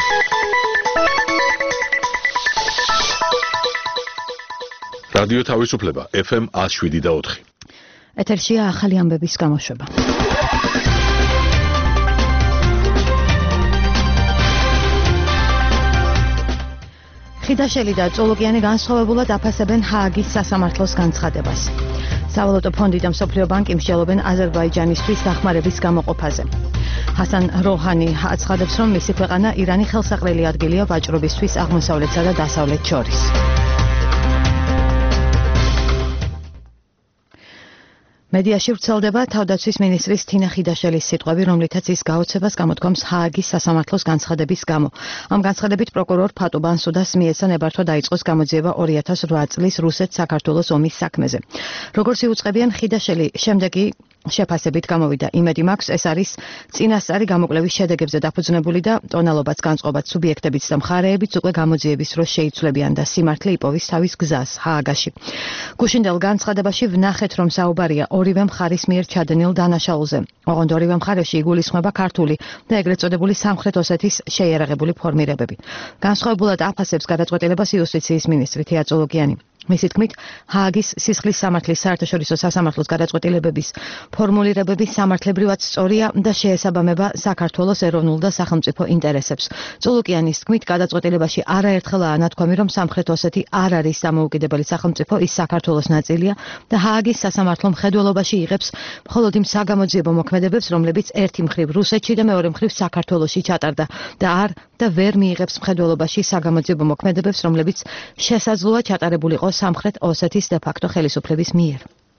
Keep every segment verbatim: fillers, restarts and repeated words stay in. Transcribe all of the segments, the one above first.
რადიო თავისუფლება ეფ ემ one oh seven და four. ეთერშია ახალი ამბების გამოშვება. ხიდაშელი და წოლოკიანი განსხვავებულად აფასებენ ჰააგის სასამართლოს განცხადებას. სავალუტო ფონდი და მსოფლიო ბანკი მსჯელობენ აზერბაიჯანისთვის დახმარების გამოყოფაზე. ჰასან როჰანი აცხადებს, რომ მისი ქვეყანა ირანი ხელსაყრელი ადგილია ვაჭრობისთვის აღმოსავლეთსა და დასავლეთს შორის. მედიაში ვრცელდება თავდაცვის მინისტრის თინა ხიდაშელის სიტყვები, რომლითაც ის გაოცებას გამოთქვამს ჰააგის სასამართლოს განცხადების გამო. ამ განცხადებით პროკურორ ფატუ ბანსუდას მიეცა ნებართვა დაიწყოს გამოძიება two thousand eight წლის რუსეთ-საქართველოს ომის საქმეზე. როგორც იუწყებიან, ხიდაშელი შემდეგი შეფასებით გამოვიდა. იმედი მაქვს, ეს არის წინასწარი გამოკვლევის შედეგებზე დაფუძნებული და ტონალობაც განწყობაც სუბიექტებიც და მხარეებიც უკვე გამოძიების დროს შეიცვლებიან და სიმართლე იპოვის თავის გზას ჰააგაში. გუშინდელ განცხადებაში ვნახეთ, რომ საუბარია ორივე მხარის მიერ ჩადენილ დანაშაულზე. ოღონდ ორივე მხარეში იგულისხმება ქართული და ეგრეთ წოდებული სამხრეთ ოსეთის შეიარაღებული ფორმირებები. განსხვავებულად აფასებს გადაწყვეტილებას იუსტიციის მინისტრი თეა წოლოკიანი. მისი თქმით, ჰააგის სისხლის სამართლის საერთაშორისო სასამართლოს გადაწყვეტილებების ფორმულირებები სამართლებრივად სწორია და შეესაბამება საქართველოს ეროვნულ და სახელმწიფო ინტერესებს. წოლოკიანის თქმით, გადაწყვეტილებაში არაერთხელაა ნათქვამი, რომ სამხრეთ ოსეთი არ არის დამოუკიდებელი სახელმწიფო, ის საქართველოს ნაწილია და ჰააგის სასამართლო მხედველობაში იღებს მხოლოდ იმ საგამოძიებო მოქმედებებს, რომლებიც ერთი მხრივ რუსეთში და მეორე მხრივ საქართველოში ჩატარდა და არ და ვერ მიიღებს მხედველობაში საგამოძიებო მოქმედებებს, რომლებიც შესაძლოა ჩატარებულიყო სამხრეთ ოსეთის de facto ხელისუფლების მიერ.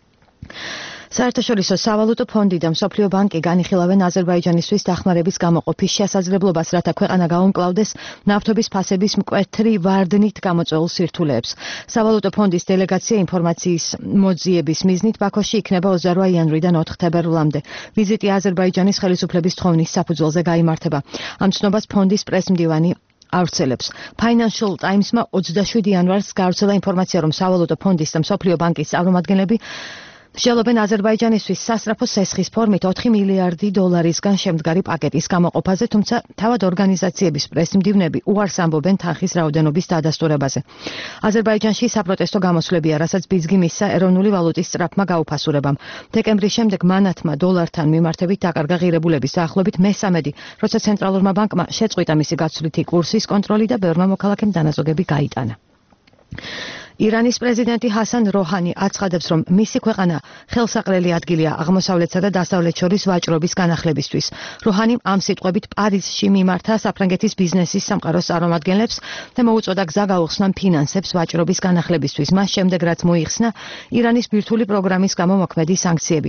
საერთაშორისო სავალუტო ფონდი და მსოფლიო ბანკი განიხილავენ აზერბაიჯანისთვის დახმარების გამოყოფის შესაძლებლობას, რათა ქვეყანა გაუმკლავდეს ნავთობის ფასების მკვეთრი ვარდნით გამოწვეულ სირთულეებს. სავალუტო ფონდის დელეგაცია ინფორმაციის მოძიების მიზნით ბაქოში იქნება twenty-eight იანვრიდან four თებერვლამდე. ვიზიტი აზერბაიჯანის ხელისუფლების თხოვნის საფუძველზე გაიმართება. ამ ცნობას ფონდის პრესმდივანი ავრცელებს. Financial Times-მა twenty-seven იანვარს გავრცელა ინფორმაცია, რომ სავალუტო ფონდის და მსოფლიო ბანკის წარმომადგენლები მსჯელობენ აზერბაიჯანისთვის სასწრაფო სესხის ფორმით four მილიარდი დოლარისგან შემდგარი პაკეტის გამოყოფაზე, თუმცა თავად ორგანიზაციების პრესმდივნები უარს ამბობენ თანხის რაოდენობის დადასტურებაზე. აზერბაიჯანში საპროტესტო გამოსვლებია, რასაც ბიძგი მისცა ეროვნული ვალუტის სწრაფმა გაუფასურებამ. დეკემბრის შემდეგ მანათმა დოლართან მიმართებით დაკარგა ღირებულების დაახლოებით მესამედი, როცა ცენტრალურმა ბანკმა შეწყვიტა მისი გაცვლითი კურსის კონტროლი და ბევრმა მოქალაქემ დანაზოგები გაიტანა. ირანის პრეზიდენტი ჰასან როჰანი აცხადებს, რომ მისი ქვეყანა ხელსაყრელი ადგილია აღმოსავლეთსა და დასავლეთს შორის ვაჭრობის განახლებისთვის. როჰანიმ ამ სიტყვებით პარიზში მიმართა საფრანგეთის ბიზნესის სამყაროს წარმომადგენლებს და მოუწოდა გზა გაუხსნან ფინანსებს ვაჭრობის განახლებისთვის. მას შემდეგ, რაც მოიხსნა ირანის ბირთვული პროგრამის გამო მოქმედი სანქციები.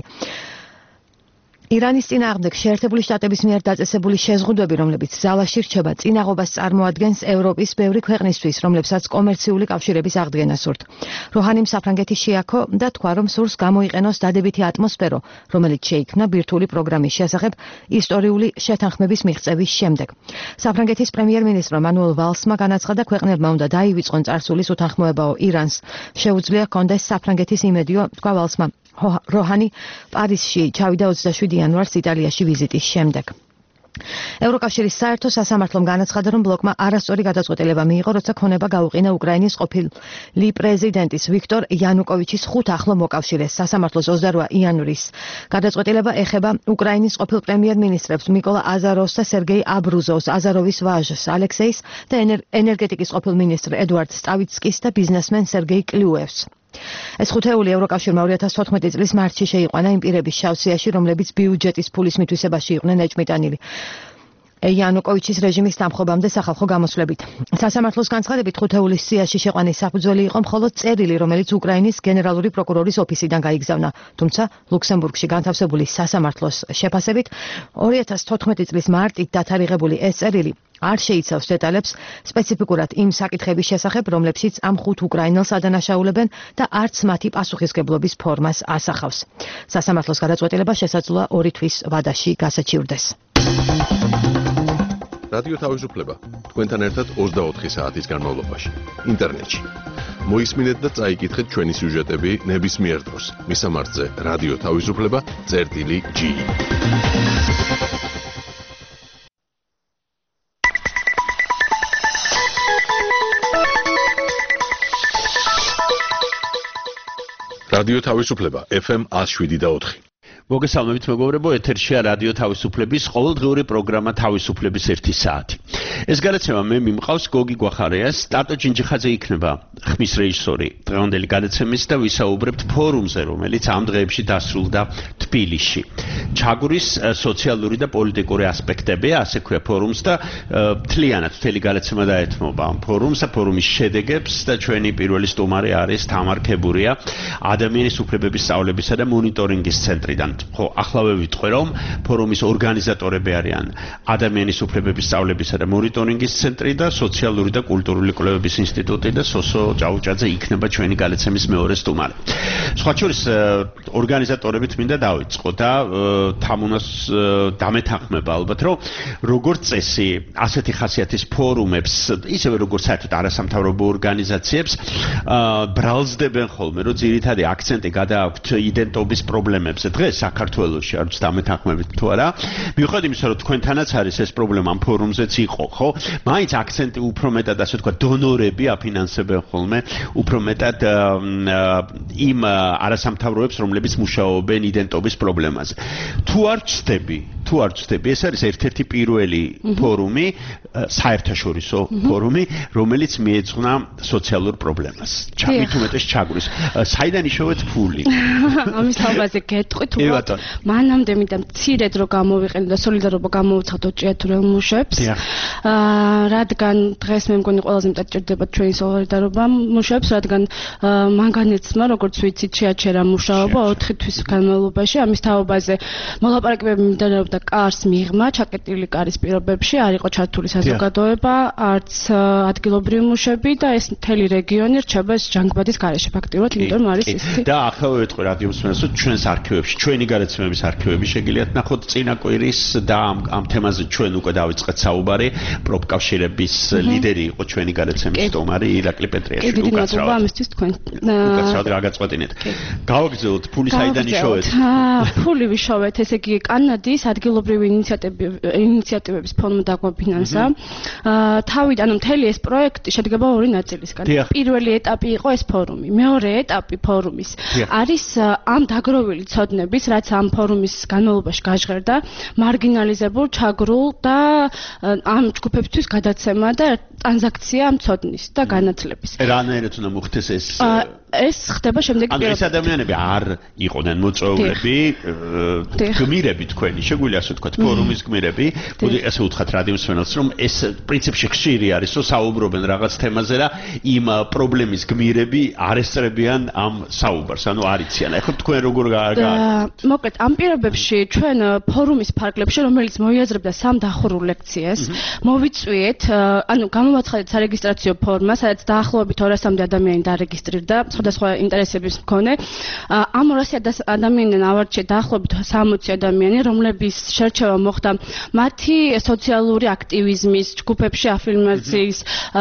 ირანის წინააღმდეგ შეერთებული შტატების მიერ დაწესებული შეზღუდვები, რომლებიც ზავაში რჩება, წინაღობას წარმოადგენს ევროპის ბევრი ქვეყნისთვის, რომლებსაც კომერციული კავშირების აღდგენა სურთ. როჰანიმ საფრანგეთი შეაქო და თქვა, რომ სურს გამოიყენოს დადებითი ატმოსფერო, რომელიც შეიქმნა ბირთვული პროგრამის შესახებ ისტორიული შეთანხმების მიღწევის შემდეგ. საფრანგეთის პრემიერ-მინისტრმა მანუელ ვალსმა განაცხადა, ქვეყნებმა უნდა დაივიწყონ წარსულის უთანხმოებაო ირანს. შეუძლია ჰქონდეს საფრანგეთის იმედიო, თქვა ვალსმა. როჰანი პარიზში ჩავიდა twenty-seven იანვარს იტალიაში ვიზიტის შემდეგ. ევროკავშირის საერთო სასამართლომ განაცხადა, რომ ბლოკმა არასწორი გადაწყვეტილება მიიღო, როცა ქონება გაუყინა უკრაინის ყოფილი პრეზიდენტის ვიქტორ იანუკოვიჩის ხუთ ახლო მოკავშირეს. სასამართლოს twenty-two იანვრის გადაწყვეტილება ეხება უკრაინის ყოფილ პრემიერ-მინისტრებს მიკოლა აზაროვს და სერგეი აბრუზოვს, აზაროვის ვაჟს ალექსეის და ენერგეტიკის ყოფილ მინისტრ ედვარდ სტავიცკის და ბიზნესმენ სერგეი კლიუევს. ეს ხუთეული ევროკავშირმა two thousand fourteen წლის მარტში შეიყვანა იმ პირების შავსიაში, რომლებიც ბიუჯეტის ფულის მითვისებაში იყვნენ ეჭმიტანილი. იანუკოვიჩის რეჟიმის დამხობამდე სახალხო გამოსვლებით. სასამართლოს განცხადებით ხუთეულის სიაში შეყვანის საფუძველი იყო მხოლოდ წერილი, რომელიც უკრაინის გენერალური პროკურორის ოფისიდან გაიგზავნა, თუმცა ლუქსემბურგში განთავსებული სასამართლოს შეფასებით two thousand fourteen წლის მარტით დათარიღებული ეს წერილი არ შეიცავს დეტალებს სპეციფიკურად იმ საკითხების შესახებ, რომლებშიც ამ ხუთ უკრაინელს ადანაშაულებენ და არც მათი პასუხისგებლობის ფორმას ასახავს. სასამართლოს გადაწყვეტილება შესაძლოა ორი თვის ვადაში გასაჩივრდეს. რადიო თავისუფლება თქვენთან ერთად twenty-four საათის განმავლობაში ინტერნეტში. მოისმინეთ და წაიკითხეთ ჩვენი სიუჟეტები ნებისმიერ დროს. მისამართზე რადიო თავისუფლება წერტილი G. რადიო თავისუფლება ეფ ემ one oh seven და four. მოგესალმებით მეგობრებო, ეთერშია რადიო თავისუფლების ყოველდღიური პროგრამა თავისუფლების ერთი საათი. ეს გადაცემა მე მიმყავს გოგი გვახარიას, სტარტო ჯინჯიხაძე იქნება ხმის რეჟისორი დღევანდელი გადაცემის და ვისაუბრებთ ფორუმზე, რომელიც ამ დღეებში დასრულდა თბილისში. ჩაგვრის სოციალური და პოლიტიკური ასპექტები, ასე ქვია ფორუმს და მთლიანად მთელი გადაცემა დაეთმობა ამ ფორუმს და ფორუმის შედეგებს და ჩვენი პირველი სტუმარი არის თამარ ქებურია, ადამიანის უფლებების სწავლებისა და მონიტორინგის ცენტრიდან. ხო, ახლავე ვიტყვი რომ ფორუმის ორგანიზატორები არიან ადამიანის უფლებების სწავლებისა და მონიტორინგის ცენტრი და სოციალური და კულტურული კვლევების ინსტიტუტი და სოსო ჭაუჭაძე იქნება ჩვენი გადაცემის მეორე სტუმარი. სხვა შორის ორგანიზატორებით მინდა დავიწყო და თამუნას დამეთანხმება ალბათ რომ როგორც წესი ასეთი ხასიათის ფორუმებს ისევე როგორც საერთოდ არასამთავრობო ორგანიზაციებს ბრალზდებენ ხოლმე რომ ძირითადი აქცენტი გადააქვთ იდენტობის პრობლემებზე. დღეს საქართველოში არც დამეთანხმებით თუ არა. მიუხედავად იმისა, რომ თქვენთანაც არის ეს პრობლემა ამ ფორუმზეც იყო, ხო? მაინც აქცენტი უფრო მეტად ასე თქვა დონორები აფინანსებენ ხოლმე, უფრო მეტად იმ არასამთავრობოებს, რომლებიც მუშაობენ იდენტობის პრობლემაზე. თუ არ ვწდები, თუ არ ვწდები, ეს არის ერთ-ერთი პირველი ფორუმი, საერთაშორისო ფორუმი, რომელიც მიეძღვნა სოციალურ პრობლემას. მით უმეტეს ჩაგვრის. საიდან იშოვეთ ფული? ამის თავაზე გეტყვით უბრალოდ მანამდე მინდა მცირედ რო გამოვიყენო და სოლიდარობა გამოვცხადო ჭიათურელ მუშებს. აა რადგან დღეს მე მგონი ყველაზე მეტად ჭირდება ჩვენი სოლიდარობა მუშებს, რადგან მან განეცმა როგორც ვიცით შეაჩერა მუშაობა ოთხი თვის განმავლობაში. ამის თაობაზე მოლაპარაკებები მიმდინარეობდა კარს მიღმა, ჩაკეტილი კარის პირობებში, არ იყო ჩართული საზოგადოება, არც ადგილობრივი მუშები და ეს მთელი რეგიონი რჩება ეს ჟანგბადის გარეშე ფაქტიურად, იმიტომ რომ არის ისეთი. და ახლა ვეტყვი რადიო მსმენელს, რომ ჩვენს არქივებში, ჩვენი გადაცემების არქივები შეგიძლიათ ნახოთ წინა კვირის და ამ ამ თემაზე ჩვენ უკვე დავიწყეთ საუბარი. პროფკავშირების ლიდერი იყო ჩვენი გადაცემის სტუმარი ირაკლი პეტრიაშვილი. უკაცრავად ამისთვის თქვენ უკაცრავად გაგაწყვეტინეთ. გავაგრძელოთ ფული საიდან იშოვეთ? ფული ვიშოვეთ, ესე იგი კანადის ადგილობრივი ინიციატივების ფონდმა დაგვაფინანსა. თავიდან ანუ მთელი ეს პროექტი შედგება ორი ნაწილისგან. პირველი ეტაპი იყო ეს ფორუმი. მეორე ეტაპი ფორუმის არის ამ დაგროვილი ცოდნების, რაც ამ ფორუმის განმავლობაში გაჟღერდა, მარგინალიზებულ, ჩაგრულ და ამ ჯგუფებისთვის გადაცემა და ტრანზაქცია ამ ცოდნის და განათლების. რანაირად უნდა მოხდეს ეს? ეს ხდება შემდეგ პირველ. ეს ადამიანები არ იყვნენ მოწვეულები, გმირები თქვენი, შეგვიძლია ასე ვთქვათ, ფორუმის გმირები. მოდი ასე ვთქვათ რადიო მსმენელს, რომ ეს პრინციპში ხშირი არის, რომ საუბრობენ რაღაც თემაზე და იმ პრობლემის გმირები არ ესწრებიან ამ საუბარს, ანუ არ იციან. ეხლა თქვენ როგორ გააკეთეთ? მოკლედ, ამ პირობებში ჩვენ ფორუმის ფარგლებში, რომელიც მოიაზრებდა სამ დახურულ ლექციას, მოვიწვიეთ, ანუ გამოვაცხადეთ სარეგისტრაციო ფორმა, სადაც დაახლოებით ორასამდე ადამიანი დარეგისტრირდა. სხვადასხვა ინტერესების მქონე. ამ ორასი ადამიანიდან ავარჩიეთ დაახლოებით სამოცი ადამიანი, რომლების შერჩევა მოხდა მათი სოციალური აქტივიზმის, ჯგუფებში აფირმაციის,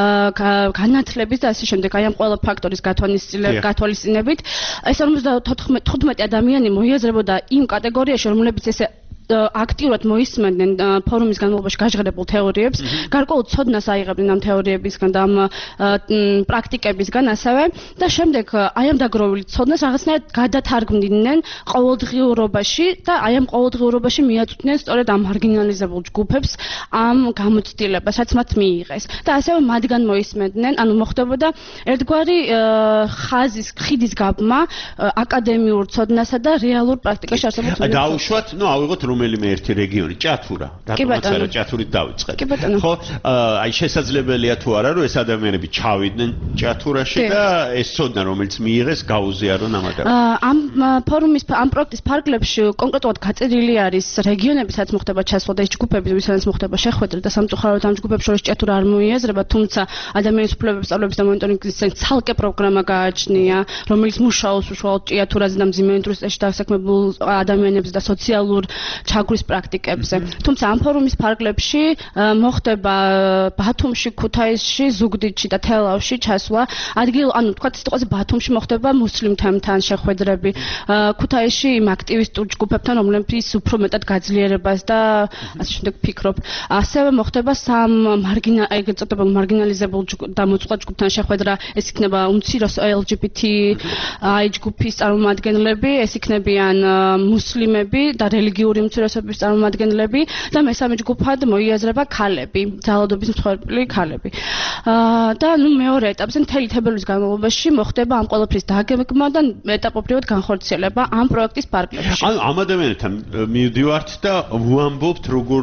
განათლების და ასე შემდეგ. აი ამ ყველა ფაქტორის გათვალისწინებით ეს ორმოცდათხუთმეტი ადამიანი მოიაზრებოდა იმ კატეგორიაში, რომლებიც ესე აქტიურად მოისმენდნენ ფორუმის განმავლობაში გაჟღერებულ თეორიებს, გარკვეულ ცოდნას აიღებდნენ ამ თეორიებისგან და ამ პრაქტიკებისგან ასევე და შემდეგ აი ამ დაგროვილი ცოდნას რაღაცნაირად გადათარგმნიდნენ ყოველდღიურობაში და აი ამ ყოველდღიურობაში მიაწვდნენ სწორედ ამ მარგინალიზებულ ჯგუფებს ამ გამოცდილებას, რაც მათ მიიღეს და ასევე მათგან მოისმენდნენ, ანუ მოხდებოდა ერთგვარი ხაზის, ხიდის გაბმა აკადემიურ ცოდნასა და რეალურ პრაქტიკაში არსებულ ცოდნას. დაუშვათ, ნუ ავიღოთ რომელიმე ერთი რეგიონი, ჭათურა. რატომაც ჭათურით დავიწყეთ. ხო, აი შესაძლებელია თუ არა, რომ ეს ადამიანები ჩავიდნენ ჭათურაში და ეს ცოდნა, რომელიც მიიღეს, გაუზიარონ ამ ადამიანებს. ამ ფორუმის ამ პროექტის ფარგლებში კონკრეტულად გაწერილი არის რეგიონები, სადაც მოხდება ჩასვლა და ეს ჯგუფები, ვისაც მოხდება შეხვედრა და სამწუხაროდ ამ ჯგუფებს შორის ჭათურა არ მოიაზრება, თუმცა ადამიანის უფლებების სწავლების და მონიტორინგის ცენტრს ცალკე პროგრამა გააჩნია, რომელიც მუშაობს უშუალოდ ჭიათურაზე და მძიმე ინდუსტრიაში დასაქმებულ ადამიანებზე და სოციალურ ჩაგვრის პრაქტიკებზე. თუმცა ამ ფორუმის ფარგლებში მოხდება ბათუმში, ქუთაისში, ზუგდიდში და თელავში ჩასვლა. ადგილ, ანუ თქვა სიტყვაზე ბათუმში მოხდება მუსლიმ თემთან შეხვედრები. ქუთაისში იმ აქტივისტურ ჯგუფებთან, რომლებიც უფრო მეტად გაძლიერებას და ასე შემდეგ ფიქრობ. ასევე მოხდება სამ მარგინა, ეგრეთ წოდებულ მარგინალიზებულ და მოწყვლად ჯგუფთან შეხვედრა. ეს იქნება უმცირესო ელ ჯი ბი თი აი ჯგუფის წარმომადგენლები, ეს იქნებიან მუსლიმები და რელიგიური უმცირესობების წარმომადგენლები და მესამე ჯგუფად მოიაზრება ქალები, ძალადობის მსხვერპლი ქალები. და ნუ მეორე ეტაპზე მთელი თებერვლის განმავლობაში მოხდება ამ ყველაფრის დაგეგმა და ეტაპობრივად განხორციელება ამ პროექტის ფარგლებში. ანუ ამ ადამიანებთან მივდივართ და ვამბობთ როგორ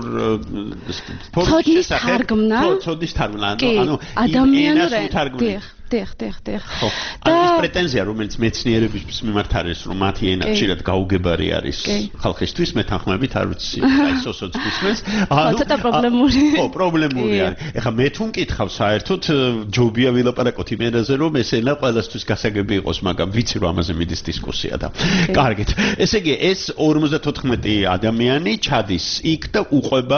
ფორუმის თარგმნა. ცოდის თარგმნა, ანუ ადამიანური თარგმნა. დიახ, დიახ, დიახ. და ეს პრეტენზია, რომელიც მეცნიერების მიმართ არის, რომ მათი ენა ხშირად გაუგებარი არის ხალხისთვის, მეთანხმებით არ ვიცი, აი სოსოც გისმენს. ანუ ცოტა პრობლემური. ხო, პრობლემური არის. ეხლა მე თუ მკითხავ საერთოდ ჯობია ვილაპარაკოთ იმენაზე, რომ ეს ენა ყველასთვის გასაგები იყოს, მაგრამ ვიცი რომ ამაზე მიდის დისკუსია და. კარგით. ესე იგი, ეს ორმოცდათოთხმეტი ადამიანი ჩადის იქ და უყვება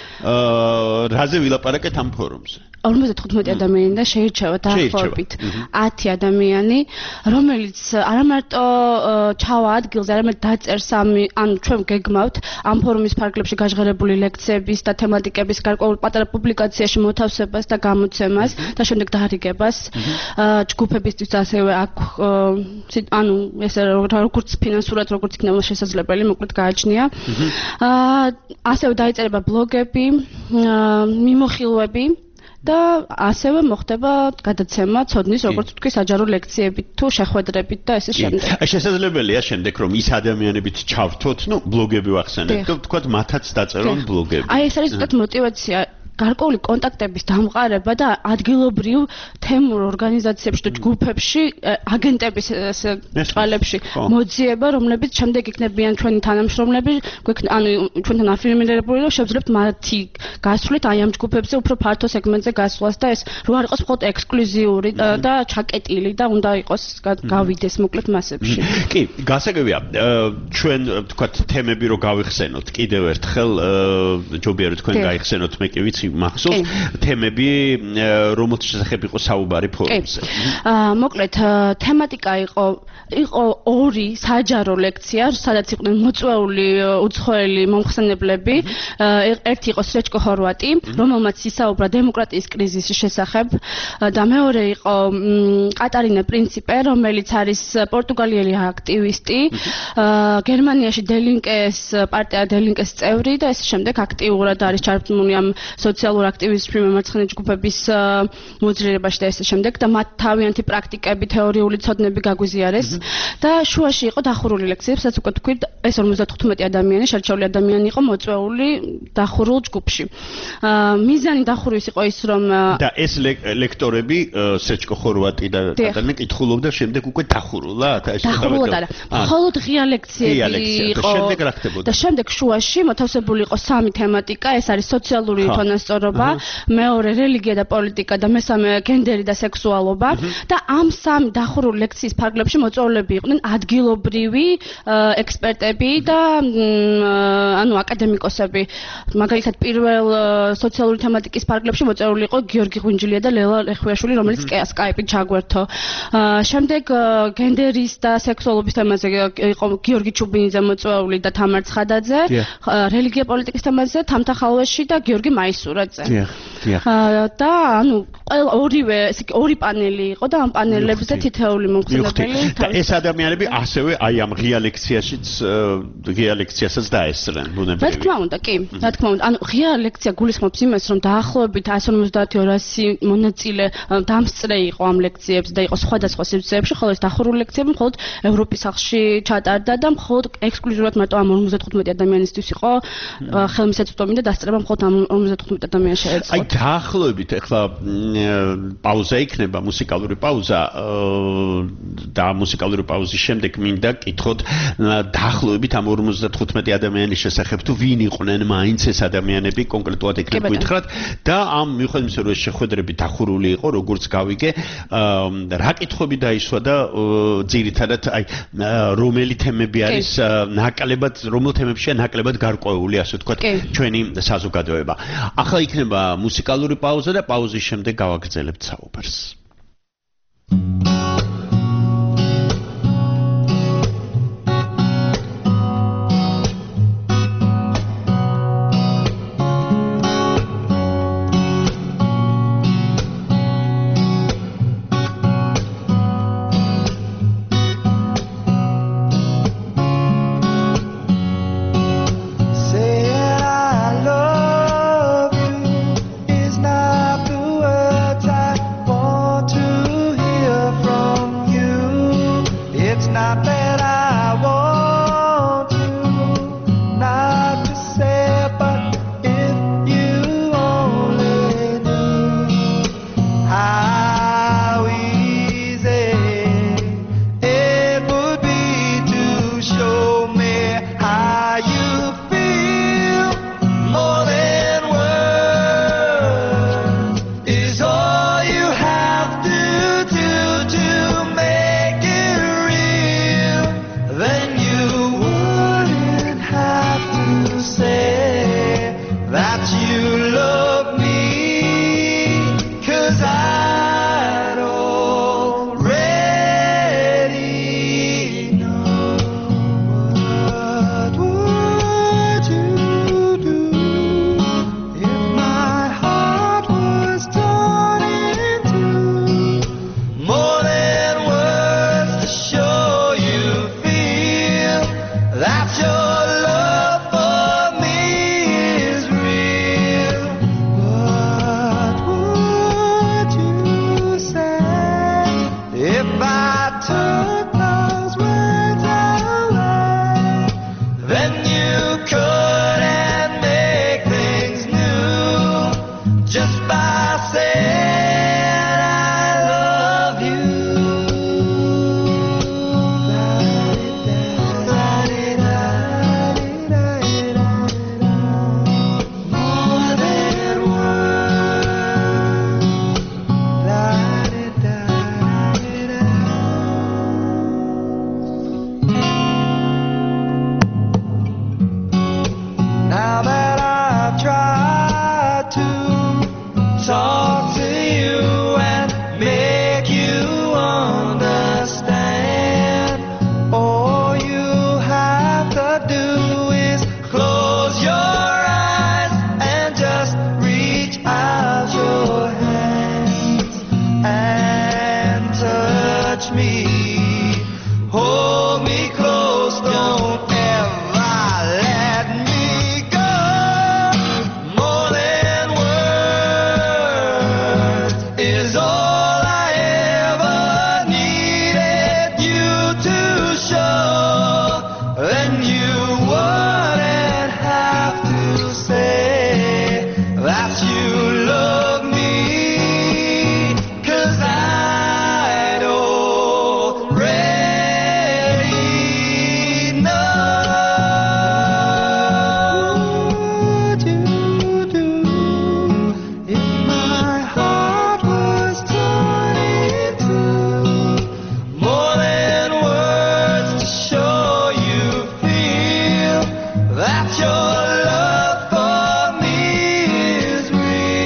აა რაზე ვილაპარაკეთ ამ ფორუმზე. ორმოცდათოთხმეტი ადამიანი და შეირჩევა დაახლოებით ათი ადამიანი, რომელიც არა მარტო ჩავა ადგილზე, არამედ დაწერს ამი, ანუ ჩვენ გეგმავთ ამ ფორუმის ფარგლებში გაჟღერებული ლექციების და თემატიკების გარკვეულ პატარა პუბლიკაციაში მოთავსებას და გამოცემას და შემდეგ დარიგებას. ჯგუფებისთვის ასევე აქ ანუ ესე როგორც ფინანსურად როგორც იქნება შესაძლებელი, მოკლედ გააჩნია. ასევე დაიწერება ბლოგები, მიმოხილვები და ასევე მოხდება გადაცემა ცოდნის როგორც თქვი საჯარო ლექციებით თუ შეხვედრებით და ესე შემდეგ. აი შესაძლებელია შემდეგ რომ ის ადამიანებით ჩავრთოთ, ნუ ბლოგები ვახსენებთ და თქვათ მათაც დაწერონ ბლოგები. აი ეს არის ზუსტად мотиваცია გარკვეული კონტაქტების დამყარება და ადგილობრივ თემურ ორგანიზაციებში და ჯგუფებში აგენტების წყალებში მოძიება, რომლებიც შემდეგ იქნებიან ჩვენი თანამშრომლები, ანუ ჩვენთან აფირმირებული, რომ შევძლებთ მათი გასვლით აი ამ ჯგუფებზე უფრო ფართო სეგმენტზე გასვლას და ეს რო არ იყოს მხოლოდ ექსკლუზიური და ჩაკეტილი და უნდა იყოს გავიდეს მოკლედ მასებში. კი, გასაგებია, ჩვენ თქვათ თემები რო გავიხსენოთ კიდევ ერთხელ, ჯობია რომ თქვენ გაიხსენოთ, მე კი ვიცი მახსოვს თემები რომელთა შესახებ იყო საუბარი ფორუმზე. აა მოკლედ თემატიკა იყო იყო ორი საჯარო ლექცია, სადაც იყვნენ მოწვეული უცხოელი მომხსენებლები. ერთი იყო სრეჩკო ჰორვატი, რომელმაც ისაუბრა დემოკრატიის კრიზისის შესახებ და მეორე იყო კატარინა პრინციპე, რომელიც არის პორტუგალიელი აქტივისტი, გერმანიაში დელინკეს პარტია დელინკეს წევრი და ეს შემდეგ აქტიურად არის ჩართული ამ სოციალურ აქტივიზმში მემარცხენე ჯგუფების მოძრაობაში და ესე შემდეგ და მათ თავიანთი პრაქტიკები, თეორიული ცოდნები გაგვიზიარეს და შუაში იყო დახურული ლექციები, სადაც უკვე თქვით ეს ორმოცდათოთხმეტი ადამიანი, შერჩეული ადამიანი იყო მოწვეული დახურულ ჯგუფში. მიზანი დახურვის იყო ის, რომ და ეს ლექტორები სრეჩკო ხორვატი და კატარინა კითხულობდა შემდეგ უკვე დახურულა, ეს დახურულა არა. მხოლოდ ღია ლექციები იყო. შემდეგ რა ხდებოდა? და შემდეგ შუაში მოთავსებული იყო სამი თემატიკა, ეს არის სოციალური თვალსაჩინო, მეორე რელიგია და პოლიტიკა და მესამე გენდერი და სექსუალობა და ამ სამ დახურულ ლექციის ფარგლებში მოწვეულები იყვნენ ადგილობრივი ექსპერტები და ანუ აკადემიკოსები. მაგალითად პირველ სოციალური თემატიკის ფარგლებში მოწვეული იყო გიორგი ღვინჯლია და ლელა ლეხვიაშვილი, რომელიც სკაიპით ჩაგვერთო. შემდეგ გენდერის და სექსუალობის თემაზე იყო გიორგი ჩუბინიძე მოწვეული და თამარ ცხადაძე, რელიგია პოლიტიკის თემაზე თამთა ხალვეში და გიორგი მაისურაძე. და ანუ ყველა ორივე ესე იგი ორი პანელი იყო და ამ პანელებზე თითოეული მომხსენებელი და ეს ადამიანები ასევე აი ამ ღია ლექციაშიც ღია ლექციასაც დაესწრენ ბუნებრივი. რა თქმა უნდა, კი, რა თქმა უნდა. ანუ ღია ლექცია გულისხმობს იმას, რომ დაახლოებით εκατს ორმოცდაათი ორასი მონაწილე დამსწრე იყო ამ ლექციებზე და იყო სხვადასხვა სივრცეებში, ხოლო ეს დახურული ლექციები მხოლოდ ევროპის სახლში ჩატარდა და მხოლოდ ექსკლუზიურად მარტო ამ ორმოცდათოთხმეტი ადამიანისთვის იყო ხელმისაწვდომი და დასწრება მხოლოდ ამ ორმოცდათოთხმეტი დაახლოებით ადამიანს შეეწყოთ? აი დაახლოებით ეხლა პაუზა იქნება, მუსიკალური პაუზა და მუსიკალური პაუზის შემდეგ მინდა კითხოთ დაახლოებით ამ ორმოცდათხუთმეტი ადამიანის შესახებ თუ ვინ იყვნენ მაინც ეს ადამიანები კონკრეტულად ეკნებ გითხრათ და ამ მიუხედავად იმისა რომ ეს შეხვედრები დახურული იყო როგორც გავიგე რა კითხვები დაისვა და ძირითადად აი რომელი თემები არის ნაკლებად რომელ თემებშია ნაკლებად გარკვეული ასე ვთქვათ ჩვენი საზოგადოება. ახლა იქნება მუსიკალური პაუზა და პაუზის შემდეგ გავაგრძელებთ საუბარს. That your love for me is real.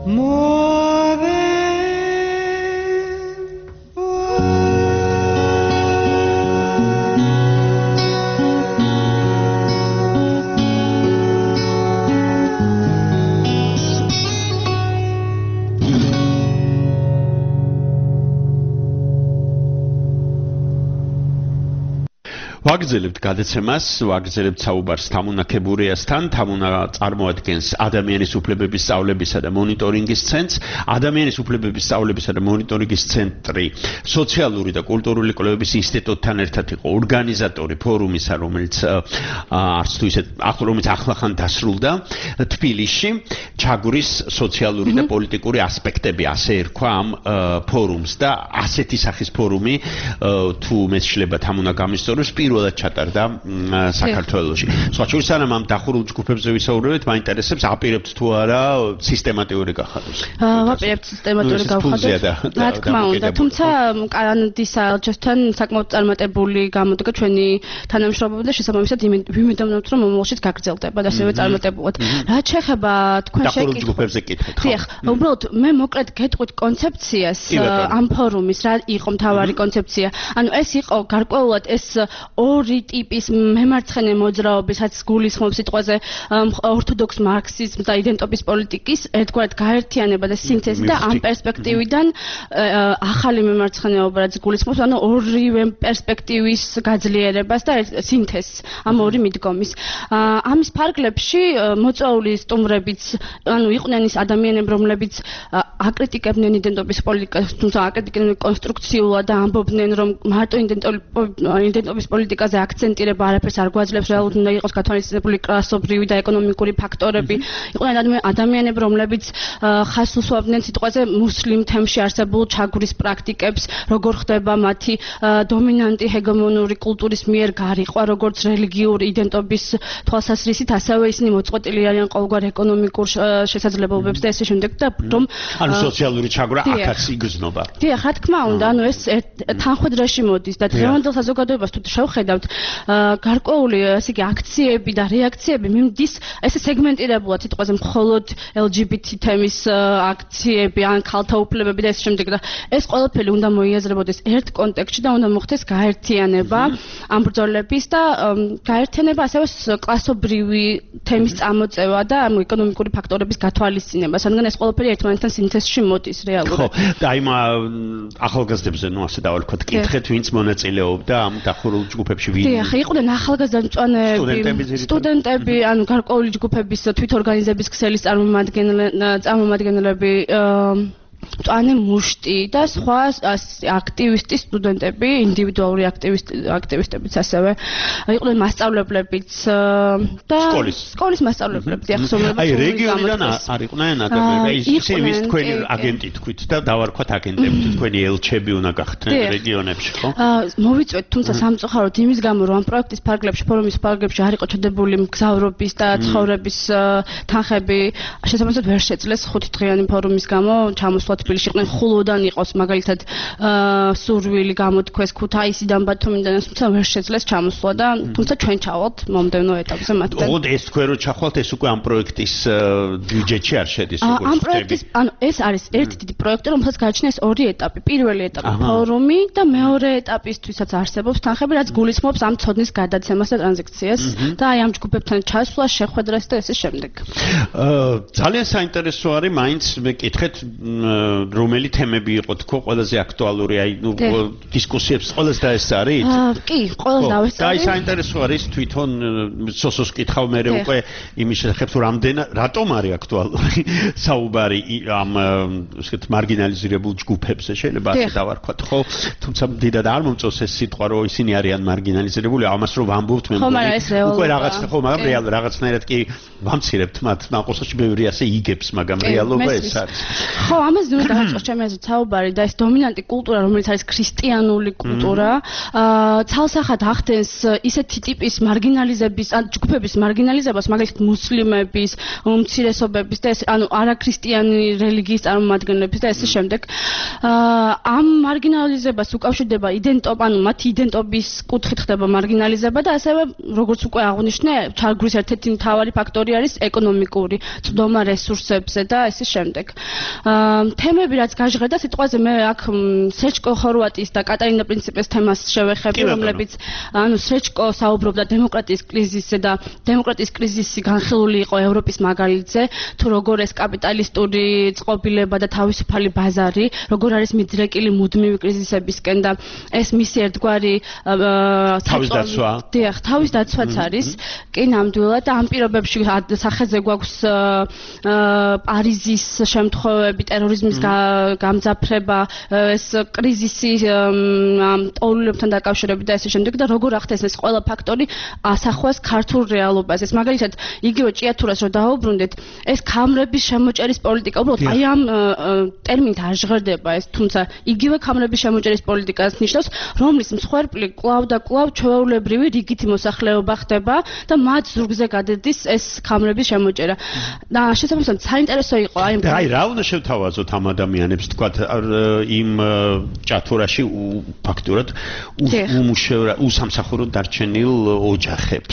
more than ვაგრძელებთ გადაცემას, ვაგრძელებთ საუბარს თამუნაქებურიასთან, თამუნა წარმოადგენს ადამიანის უფლებების სწავლებისა და მონიტორინგის ცენტრს, ადამიანის უფლებების სწავლებისა და მონიტორინგის ცენტრი სოციალური და კულტურული კვლევების ინსტიტუტთან ერთად იყო ორგანიზატორი ფორუმისა, რომელიც არც თუ ისე რომელიც ახლახან დასრულდა თბილისში, ჩაგვრის სოციალური და პოლიტიკური ასპექტები, ასე ერქვა ამ ფორუმს და ასეთი სახის ფორუმი თუ მე შეიძლება თამუნა გამისწოროს პირველად ჩატარდა საქართველოში. სხვა შორის სანამ ამ დახურულ ჯგუფებზე ვისაუბრებთ, მაინტერესებს აპირებთ თუ არა სისტემატიური გახადოს. ვაპირებთ სისტემატიური გავხადოს. რა თქმა უნდა, თუმცა კანადის საელჩოსთან საკმაოდ წარმატებული გამოდგა ჩვენი თანამშრომლობა და შესაბამისად ვიმედოვნებთ, რომ მომავალშიც გაგრძელდება და ასევე წარმატებულად. რაც შეეხება თქვენ შეკითხვა დახურულ ჯგუფებზე კითხეთ. დიახ, უბრალოდ მე მოკლედ გეტყვით კონცეფციას ამ ფორუმის, რა იყო მთავარი კონცეფცია. ანუ ეს იყო გარკვეულად ეს ორი ტიპის მემარცხენე მოძრაობის, რაც გულისხმობს სიტყვაზე ორთოდოქს მარქსიზმს და იდენტობის პოლიტიკის ერთგვარად გაერთიანება და სინთეზი და ამ პერსპექტივიდან ახალი მემარცხენეობა, რაც გულისხმობს, ანუ ორივე პერსპექტივის გაძლიერებას და სინთეზს, ამ ორი მიდგომის. ამის ფარგლებში მოწვეული სტუმრებიც, ანუ იყვნენ ის ადამიანები, რომლებიც აკრიტიკებდნენ იდენტობის პოლიტიკას, თუმცა აკრიტიკებდნენ კონსტრუქციულად და ამბობდნენ, რომ მარტო იდენტობის პოლიტიკაზე აქცენტირება არაფერს არ გვაძლევს, რეალურად უნდა იყოს გათვალისწინებული კლასობრივი და ეკონომიკური ფაქტორები. იყვნენ ადამიანები, რომლებიც ხაზს უსვამდნენ სიტყვაზე მუსლიმ თემში არსებულ ჩაგვრის პრაქტიკებს, როგორ ხდება მათი დომინანტი ჰეგემონური კულტურის მიერ გარიყვა, როგორც რელიგიური იდენტობის თვალსაზრისით, ასევე ისინი მოწყვეტილი არიან ყოველგვარ ეკონომიკურ შესაძლებლობებს და ესე შემდეგ და რომ ანუ სოციალური ჩაგვრა აქაც იგრძნობა. დიახ, რა თქმა უნდა, ანუ ეს თანხმედრაში მოდის და დღევანდელ საზოგადოებას თუ შევხედავთ, გარკვეული ესე იგი აქციები და რეაქციები მიმდის ესე სეგმენტირებულად სიტყვაზე მხოლოდ ელ ჯი ბი თი თემის აქციები ან ქალთა უფლებები და ეს შემდეგ და ეს ყველაფერი უნდა მოიაზრებოდეს ერთ კონტექსტში და უნდა მოხდეს გაერთიანება ამ ბრძოლების და გაერთიანება ასევე კლასობრივი თემის წამოწევა და ამ ეკონომიკური ფაქტორების გათვალისწინება, სანამ ეს ყველაფერი ერთმანეთთან სინთეზში მოდის რეალურად. ხო, და აი ახალგაზრდებზე ნუ ასე დავალქოთ, კითხეთ, ვინც მონაწილეობდა ამ დახურულ ჯგუფებში ვინ? დიახ, იყვნენ ახალგაზრდა მწვანეები, სტუდენტები, ანუ გარკვეული ჯგუფების თვითორგანიზების ქსელის წარმომადგენლები, მწვანე მუშტი და სხვა აქტივისტი სტუდენტები, ინდივიდუალური აქტივისტი აქტივისტებიც ასევე იყვნენ მასწავლებლებიც და სკოლის მასწავლებლები, დიახ, სომლები. აი რეგიონიდან არ იყვნენ ადამიანები, ისინი ვის თქვენი აგენტი თქვით და დავარქვათ აგენტები, თქვენი ელჩები უნდა გახდნენ რეგიონებში, ხო? მოვიწვეთ, თუმცა სამწუხაროდ იმის გამო, რომ ამ პროექტის ფარგლებში, ფორუმის ფარგლებში არ იყო ჩადებული მგზავრობის და ცხოვრების თანხები, შესაბამისად ვერ შეძლეს ხუთი დღიანი ფორუმის გამო ჩამოსვლა თბილისში. იყვნენ ხულოდან იყოს მაგალითად სურვილი გამოთქვეს ქუთაისიდან ბათუმიდან, თუმცა ვერ შეძლეს ჩამოსვლა და თუმცა ჩვენ ჩავალთ მომდევნო ეტაპზე მათთან. ოღონდ ეს თქვენ რო ჩახვალთ, ეს უკვე ამ პროექტის ბიუჯეტში არ შედის როგორც ამ პროექტის, ანუ ეს არის ერთი დიდი პროექტი, რომელსაც გააჩნია ეს ორი ეტაპი. პირველი ეტაპი ფორუმი და მეორე ეტაპისთვისაც არსებობს თანხები, რაც გულისხმობს ამ ცოდნის გადაცემას და ტრანზაქციას და აი ამ ჯგუფებთან ჩასვლას, შეხვედრას და ესე შემდეგ. ძალიან საინტერესო არის, მაინც მე კითხეთ რომელი თემები იყო თქო ყველაზე აქტუალური, აი ნუ დისკუსიებს ყველას დაესწა არის? კი, ყველას დავესწარი. და აი საინტერესო არის თვითონ სოსოს კითხავ მე უკვე იმის შესახებ თუ რამდენ რატომ არის აქტუალური საუბარი ამ ისეთ მარგინალიზირებულ ჯგუფებზე, შეიძლება ასე დავარქვათ, ხო? თუმცა დიდად არ მომწონს ეს სიტყვა, რომ ისინი არიან მარგინალიზირებული, ამას რომ ვამბობთ მე მგონი უკვე რაღაც ხო, მაგრამ რეალურად რაღაცნაირად კი ვამცირებთ მათ, ნაყოფში ბევრი ასე იგებს, მაგრამ რეალობა ეს არის. ხო, ამას ამაზე უნდა დავიწყოს ჩემი აზრით საუბარი და ეს დომინანტი კულტურა, რომელიც არის ქრისტიანული კულტურა, ცალსახად ახდენს ისეთი ტიპის მარგინალიზების, ან ჯგუფების მარგინალიზებას, მაგალითად მუსლიმების, უმცირესობების და ეს ანუ არაქრისტიანი რელიგიის წარმომადგენლების და ესე შემდეგ. ამ მარგინალიზებას უკავშირდება იდენტობა, ანუ მათი იდენტობის კუთხით ხდება მარგინალიზება და ასევე როგორც უკვე აღვნიშნე, ჩარგვრის ერთ-ერთი მთავარი ფაქტორი არის ეკონომიკური წვდომა რესურსებზე და ესე შემდეგ. თემები რაც გაჟღერდა სიტყვაზე მე აქ სრეჩკო ხორვატიის და კატერინა პრინციპეს თემას შევეხები, რომლებიც ანუ სრეჩკო საუბრობდა დემოკრატიის კრიზისზე და დემოკრატიის კრიზისი განხილული იყო ევროპის მაგალითზე, თუ როგორ ეს კაპიტალისტური წყობილება და თავისუფალი ბაზარი, როგორ არის მიძრეკილი მუდმივი კრიზისებისკენ და ეს მისი ერთგვარი თავის დაცვა. დიახ, თავის დაცვაც არის. კი ნამდვილად და ამ პირობებში სახეზე გვაქვს პარიზის შემთხვევები, ტერორიზმის გამძაფრება, ეს კრიზისი ამ ტოლულებთან დაკავშირებით და ესე შემდეგ და როგორ ახდენს ეს ყველა ფაქტორი ასახვას ქართულ რეალობას. ეს მაგალითად იგივე ჭიათურას რო დაუბრუნდეთ, ეს ქამრების შემოჭერის პოლიტიკა უბრალოდ აი ამ ტერმინით არ ჟღერდება ეს, თუმცა იგივე ქამრების შემოჭერის პოლიტიკას ნიშნავს, რომლის მსხვერპლი კვლავ და კვლავ ჩვეულებრივი რიგითი მოსახლეობა ხდება და მათ ზურგზე გადადის ეს ქამრების შემოჭერა. და შესაბამისად საინტერესო იყო აი და აი რა უნდა შევთავაზოთ ამ ადამიანებს, თქვათ იმ ჭათურაში ფაქტურად უმუშევრად უსამსახურო დარჩენილ ოჯახებს.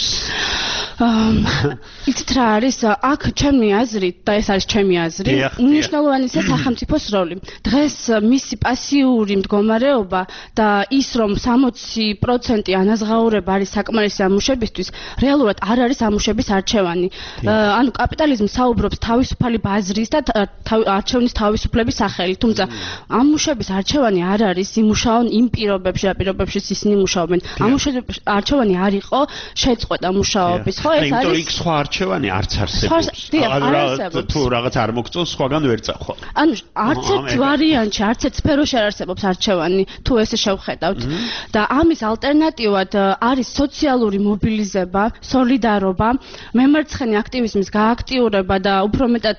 იცით რა არის? აქ ჩემი აზრით და ეს არის ჩემი აზრი, უნიშნელოვანია სახელმწიფოს როლი. დღეს მისი პასიური მდგომარეობა და ის რომ სამოცი პროცენტი ანაზღაურება არის საკმარისი ამუშებისთვის, რეალურად არ არის ამუშების არჩევანი. ანუ კაპიტალიზმი საუბრობს თავისუფალი ბაზრის და არჩევნის თავისუფლების სახელით, თუმცა ამუშების არჩევანი არ არის იმუშაონ იმ პირობებში, რა პირობებში ისინი მუშაობენ. ამუშების არჩევანი არ იყო შეწყვეტა მუშაობის. ხო, ეს არის იქ სხვა არჩევანი არც არსებობს. თუ რაღაც არ მოგწონს, სხვაგან ვერ წახვა. ანუ არც ერთ ვარიანტში, არც ერთ სფეროში არ არსებობს არჩევანი, თუ ესე შევხედავთ. და ამის ალტერნატივად არის სოციალური მობილიზება, სოლიდარობა, მემარცხენე აქტივიზმის გააქტიურება და უფრო მეტად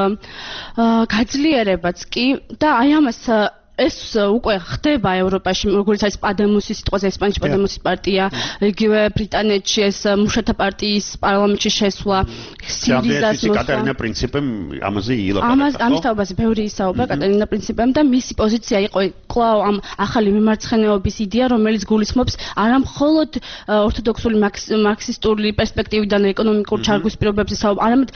გაძლიერებაც კი და აი ამას ეს უკვე ხდება ევროპაში, როგორც არის პადემოსის სიტყვაზე ესპანეთში პადემოსის პარტია, იგივე ბრიტანეთში ეს მუშათა პარტიის პარლამენტში შესვლა, სირიზას მოსვლა. კატერინა პრინციპემ ამაზე ილაპარაკა. ამას ამ თაობაზე ბევრი ისაუბრა კატერინა პრინციპემ და მისი პოზიცია იყო კვლავ ამ ახალი მემარცხენეობის იდეა, რომელიც გულისხმობს არა მხოლოდ ორთოდოქსული მარქსისტული პერსპექტივიდან ეკონომიკურ ჩარგვის პირობებზე საუბრობს, არამედ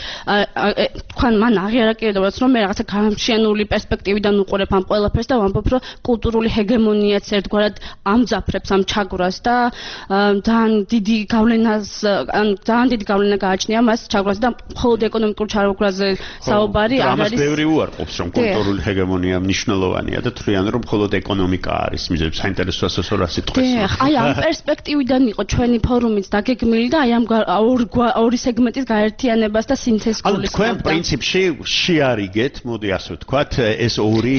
თქვენ მან აღიარებულებს რომ მე რაღაცა გამშენებული პერსპექტივიდან უყურებ ამ ყველაფერს და ვამბობ, რომ კულტურული ჰეგემონიაც ერთგვარად ამძაფრებს ამ ჩაგვრას და ძალიან დიდი გავლენას, ან ძალიან დიდი გავლენა გააჩნია მას ჩაგვრას და მხოლოდ ეკონომიკურ ჩაგვრაზე საუბარი არ არის. ამას ბევრი უარყოფს, რომ კულტურული ჰეგემონია მნიშვნელოვანია და თვლიან, რომ მხოლოდ ეკონომიკა არის მიზეზი. საინტერესო ასესო რა სიტყვის. აი ამ პერსპექტივიდან იყო ჩვენი ფორუმიც დაგეგმილი და აი ამ ორი სეგმენტის გაერთიანებას და სინთეზს გულისხმობდა. ანუ თქვენ პრინციპში შეარიგეთ, მოდი ასე ვთქვათ, ეს ორი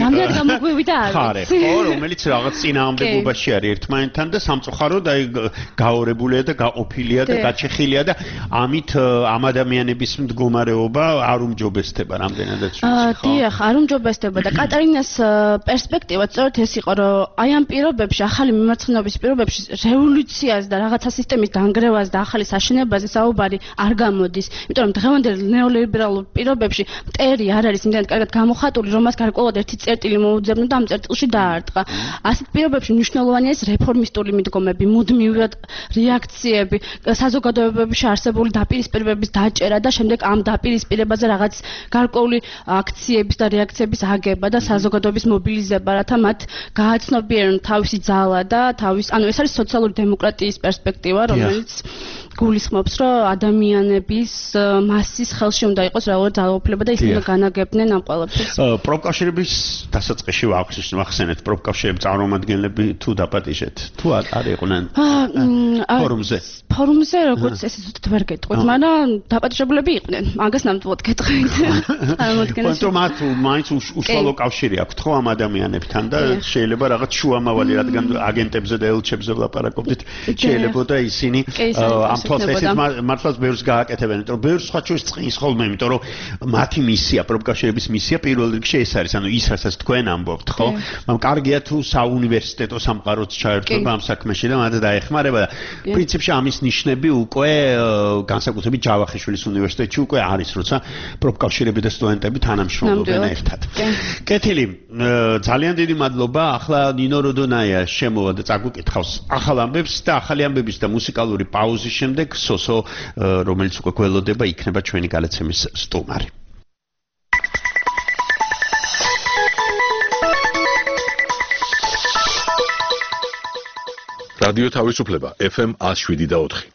ხარე, ხო, რომელიც რაღაც წინააღმდეგობაში არის ერთმანეთთან და სამწუხაროდ აი გაორებულია და გაყოფილია და გაჩეხილია და ამით ამ ადამიანების მდგომარეობა არ უმჯობესდება რამდენადაც ვიცი, ხო? დიახ, არ უმჯობესდება და კატარინას პერსპექტივა სწორედ ეს იყო, რომ აი ამ პირობებში, ახალი მიმარცხენეობის პირობებში რევოლუციას და რაღაცა სისტემის დანგრევას და ახალი საშენებაზე საუბარი არ გამოდის, იმიტომ რომ დღევანდელ ნეოლიბერალურ პირობებში მტერი არ არის იმდენად კარგად გამოხატული, რომ მას გარკვეულად ერთი წერტილი მოუძებნა და ამ წერტილში დაარტყა. ასეთ პირობებში მნიშვნელოვანია ეს რეფორმისტული მიდგომები, მუდმივად რეაქციები, საზოგადოებებში არსებული დაპირისპირებების დაჭერა და შემდეგ ამ დაპირისპირებაზე რაღაც გარკვეული აქციების და რეაქციების აგება და საზოგადოების მობილიზება, რათა მათ გააცნობიერონ თავისი ძალა და თავის, ანუ ეს არის სოციალური დემოკრატიის პერსპექტივა, რომელიც გულისხმობს, რომ ადამიანების მასის ხელში უნდა იყოს რაოდენობით ძალაუფლება და ისინი განაგებდნენ ამ ყველაფერს. პროფკავშირების დასაწყისში ვახსენეთ, პროფკავშირების წარმომადგენლები თუ დაპატიჟეთ, თუ არ იყვნენ ფორუმზე. ფორუმზე როგორც ესე ზუსტად ვერ გეტყვით, მაგრამ დაპატიჟებულები იყვნენ. მაგას ნამდვილად გეტყვით. წარმოგიდგენთ, რომ მათ მაინც უშუალო კავშირი აქვთ ხო ამ ადამიანებთან და შეიძლება რაღაც შუამავალი, რადგან აგენტებზე და ელჩებზე ვლაპარაკობდით, შეიძლება და ისინი ამ მართლაც ესეც მართლაც ბევრს გააკეთებენ, იმიტომ რომ ბევრს სხვა ჩვენს წინს ხოლმე, იმიტომ რომ მათი მისია, პროფკავშირების მისია პირველ რიგში ეს არის, ანუ ის რასაც თქვენ ამბობთ, ხო? მაგრამ კარგია თუ საუნივერსიტეტო სამყაროც ჩაერთვება ამ საქმეში და მათ დაეხმარება და პრინციპში ამის ნიშნები უკვე განსაკუთრებით ჯავახიშვილის უნივერსიტეტში უკვე არის, როცა პროფკავშირები და სტუდენტები თანამშრომლობენ ერთად. კეთილი, ძალიან დიდი მადლობა. ახლა ნინო როდონაია შემოვა და წაგვიკითხავს ახალ ამბებს და ახალი ამბების და მუსიკალური პაუზის შემდეგ სოსო, რომელიც უკვე გველოდება, იქნება ჩვენი გადაცემის სტუმარი. რადიო თავისუფლება ეფ ემ one oh seven და four.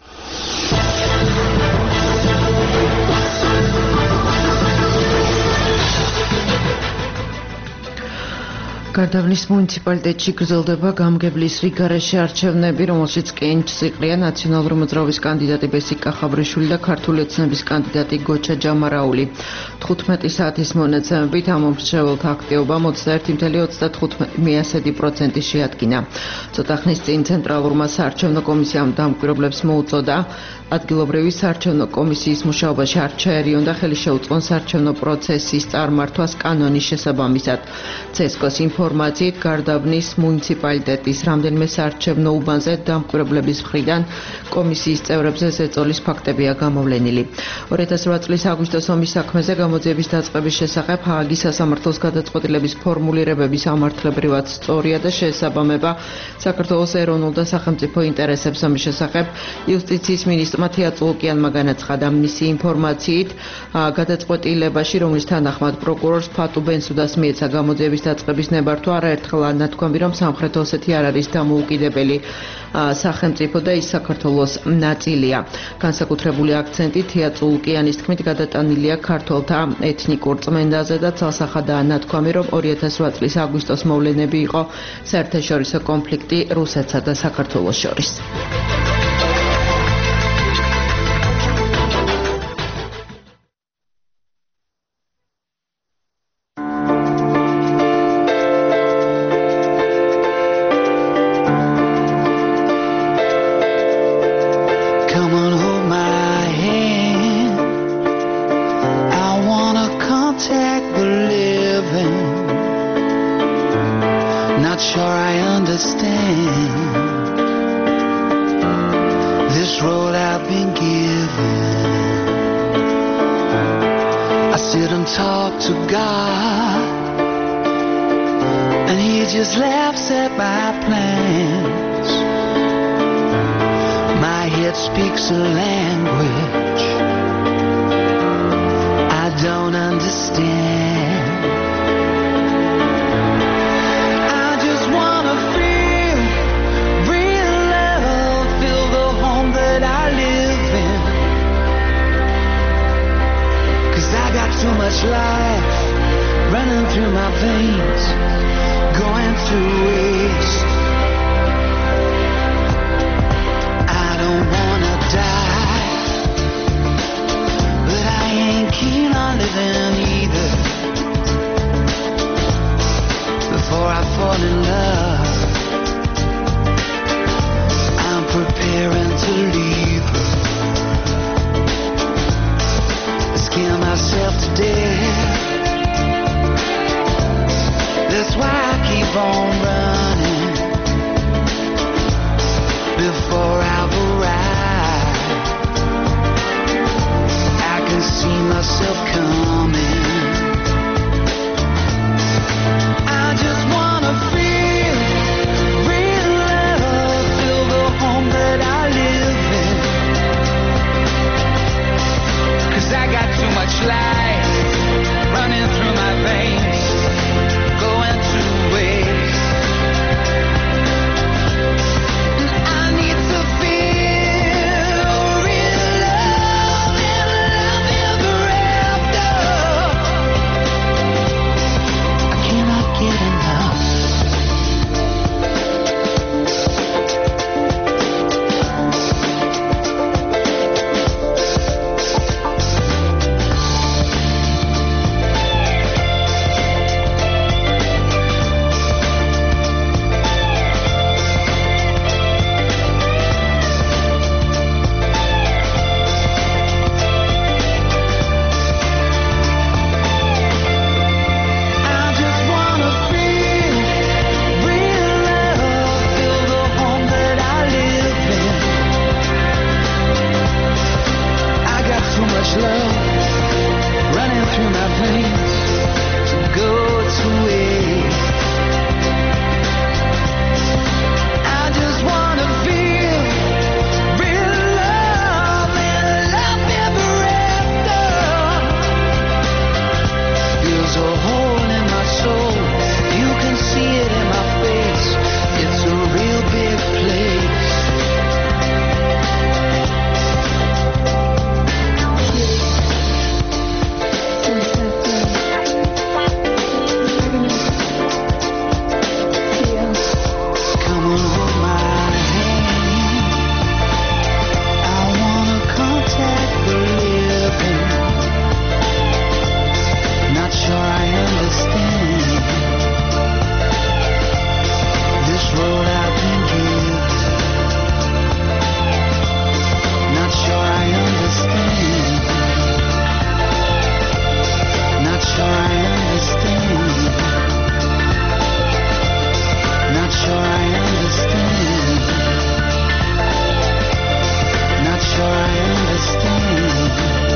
გარდაბნის მუნიციპალიტეტში გრძელდება გამგებლის რიგარეშე არჩევნები, რომელშიც კენჭს იყრია ნაციონალური მოძრაობის კანდიდატი ბესიკა ხაბრიშვილი და ქართული ოცნების კანდიდატი გოჩა ჯამარაული. თხუთმეტი საათის მონაცემებით ამ მომრჩეველთა აქტივობამ ოცდაერთი virgulă ოცდათხუთმეტი პროცენტი შეადგინა. ცოტა ხნის წინ ცენტრალურმა საარჩევნო კომისიამ დამკვირვებლებს მოუწოდა ადგილობრივი საარჩევნო კომისიის მუშაობაში არ ჩაერიონ და ხელი შეუწყონ საარჩევნო პროცესის წარმართვას კანონის შესაბამისად. ცესკოს ინფორმაციით გარდაბნის მუნიციპალიტეტის რამდენიმე საარჩევნო უბანზე დამკვირვებლების მხრიდან კომისიის წევრებზე ზეწოლის ფაქტებია გამოვლენილი. ორი ათას რვა წლის აგვისტოს ომის საქმეზე გამოძიების დაწყების შესახებ ჰააგის სასამართლოს გადაწყვეტილების ფორმულირებების ამართლებრივად სწორია და შეესაბამება საქართველოს ეროვნულ და სახელმწიფო ინტერესებს. ამის შესახებ იუსტიციის მინისტრმა თეატრულკიანმა განაცხადა. მისი ინფორმაციით გადაწყვეტილებაში, რომლის თანახმად პროკურორს ფატუ ბენსუდას მიეცა გამოძიების დაწყების ნებართვა, არაერთხელ ანათქვამი, რომ სამხრეთ ოსეთი არ არის დამოუკიდებელი სახელმწიფო და ის საქართველოს ნაწილია. განსაკუთრებული აქცენტი თეატრულკიანის თქმით გადატანილია ქართველთა ეთნიკურ წმენდაზე და ცალსახადაა ნათქვამი, რომ ორი ათას რვა წლის აგვისტოს მოვლენები იყო საერთაშორისო კონფლიქტი რუსეთსა და საქართველოს შორის. I just wanna feel There's a hole in my soul, you can see it in my face. It's a real big place. Come and hold my hand. I wanna contact the living. Not sure I understand this road I've been given. Not sure I understand. Not sure I understand. Not sure I understand. Not sure I understand.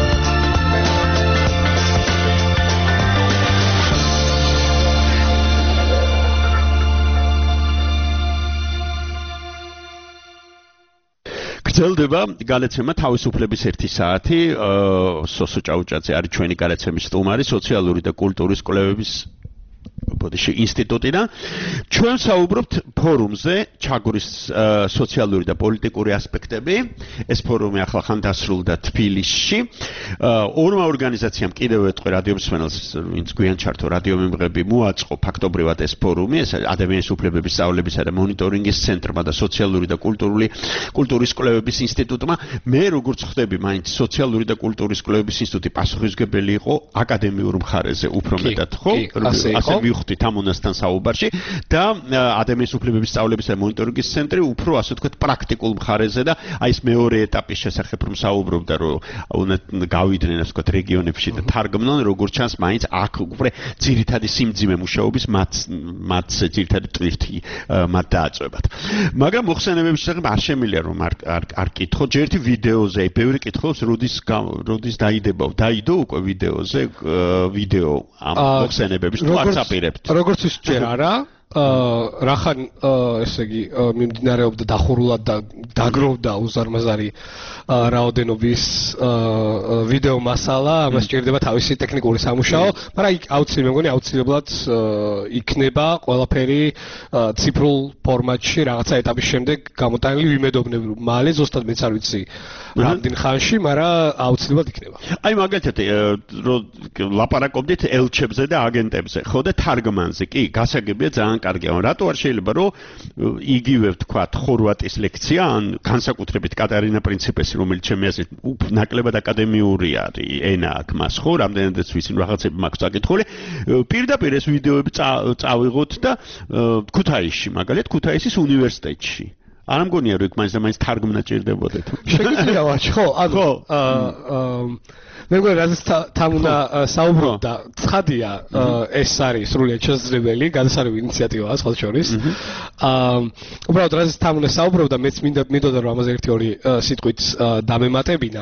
გრძელდება განაცემა თავისუფლების ერთი საათი. სოსო ჭაუჭაძე არის ჩვენი განაცემის სტუმარი, სოციალური და კულტურის კვლევების ბოდიში ინსტიტუტიდან. ჩვენ საუბრობთ ფორუმზე ჩაგვრის სოციალური და პოლიტიკური ასპექტები. ეს ფორუმი ახალხან დასრულდა თბილისში. ორმა ორგანიზაციამ კიდევ ეტყვი რადიომსმენელს, ვინც გვიან ჩართო რადიომემღები, მოაწყო ფაქტობრივად ეს ფორუმი, ეს ადამიანის უფლებების სწავლებისა და მონიტორინგის ცენტრმა და სოციალური და კულტურული კულტურის კვლევების ინსტიტუტმა. მე როგორც ხვდები, მაინც სოციალური და კულტურის კვლევების ინსტიტუტი პასუხისმგებელი იყო აკადემიურ მხარეზე უფრო მეტად, ხო? ასე მივხვდით ამ მონასთან საუბარში და ადამიანის უფლებების სწავლებისა და მონიტორინგის ცენტრი უფრო ასე ვთქვათ პრაქტიკულ მხარეზე და აი ეს მეორე ეტაპის შესახებ რომ საუბრობდა, რომ უნდა გავიდნენ ასე ვთქვათ რეგიონებში და თარგმნონ, როგორც ჩანს, მაინც აქ უკვე ძირითადი სიმძიმე მუშაობის მათ მათ ძირითადი ტვირთი მათ დააწევათ. მაგრამ მოხსენებების შესახებ არ შემიძლია რომ არ არ კითხო, ჯერ ერთი ვიდეოზე, აი ბევრი კითხავს, როდის როდის დაიდება, დაიდო უკვე ვიდეოზე ვიდეო ამ მოხსენებების თუ არც აპირებთ. როგორც ის ჯერ არა, რახან ესე იგი მიმდინარეობდა დახურულად და დაგროვდა უზარმაზარი რაოდენობის ვიდეო მასალა, ამას სჭირდება თავისი ტექნიკური სამუშაო, მაგრამ იქ აუცილებლად მე მგონი აუცილებლად იქნება ყველაფერი ციფრულ ფორმატში რაღაცა ეტაპის შემდეგ გამოტანილი, ვიმედობნებ რომ მალე ზუსტად მეც არ ვიცი რამდენ ხანში, მაგრამ აუცილებლად იქნება. აი მაგალითად რომ ლაპარაკობდით ელჩებზე და აგენტებზე, ხო და თარგმანზე კი გასაგებია ძალიან კარგია, რატო არ შეიძლება რომ იგივე ვთქვათ ხორვატის ლექცია ან განსაკუთრებით კატერინა პრინციპესი, რომელიც ჩემი აზრით ნაკლებად აკადემიური არის ენა აქ მას, ხო, რამდენადაც ვიცი რაღაცები მაქვს საკითხული, პირდაპირ ეს ვიდეოები წავიღოთ და ქუთაისში, მაგალითად ქუთაისის უნივერსიტეტში. არ მგონია რომ იქ მაინც და მაინც თარგმნა ჭირდებოდეთ. შეგვიძლია ვაჭ, ხო, ანუ მე მგონი რაზეც თან უნდა საუბრობდა, ცხადია ეს არის სრულიად შესაძლებელი, გადასარევი ინიციატივაა სხვა შორის. აა უბრალოდ რაზეც თან უნდა საუბრობდა, მეც მინდა მინდოდა რომ ამაზე ერთი ორი სიტყვით დამემატებინა.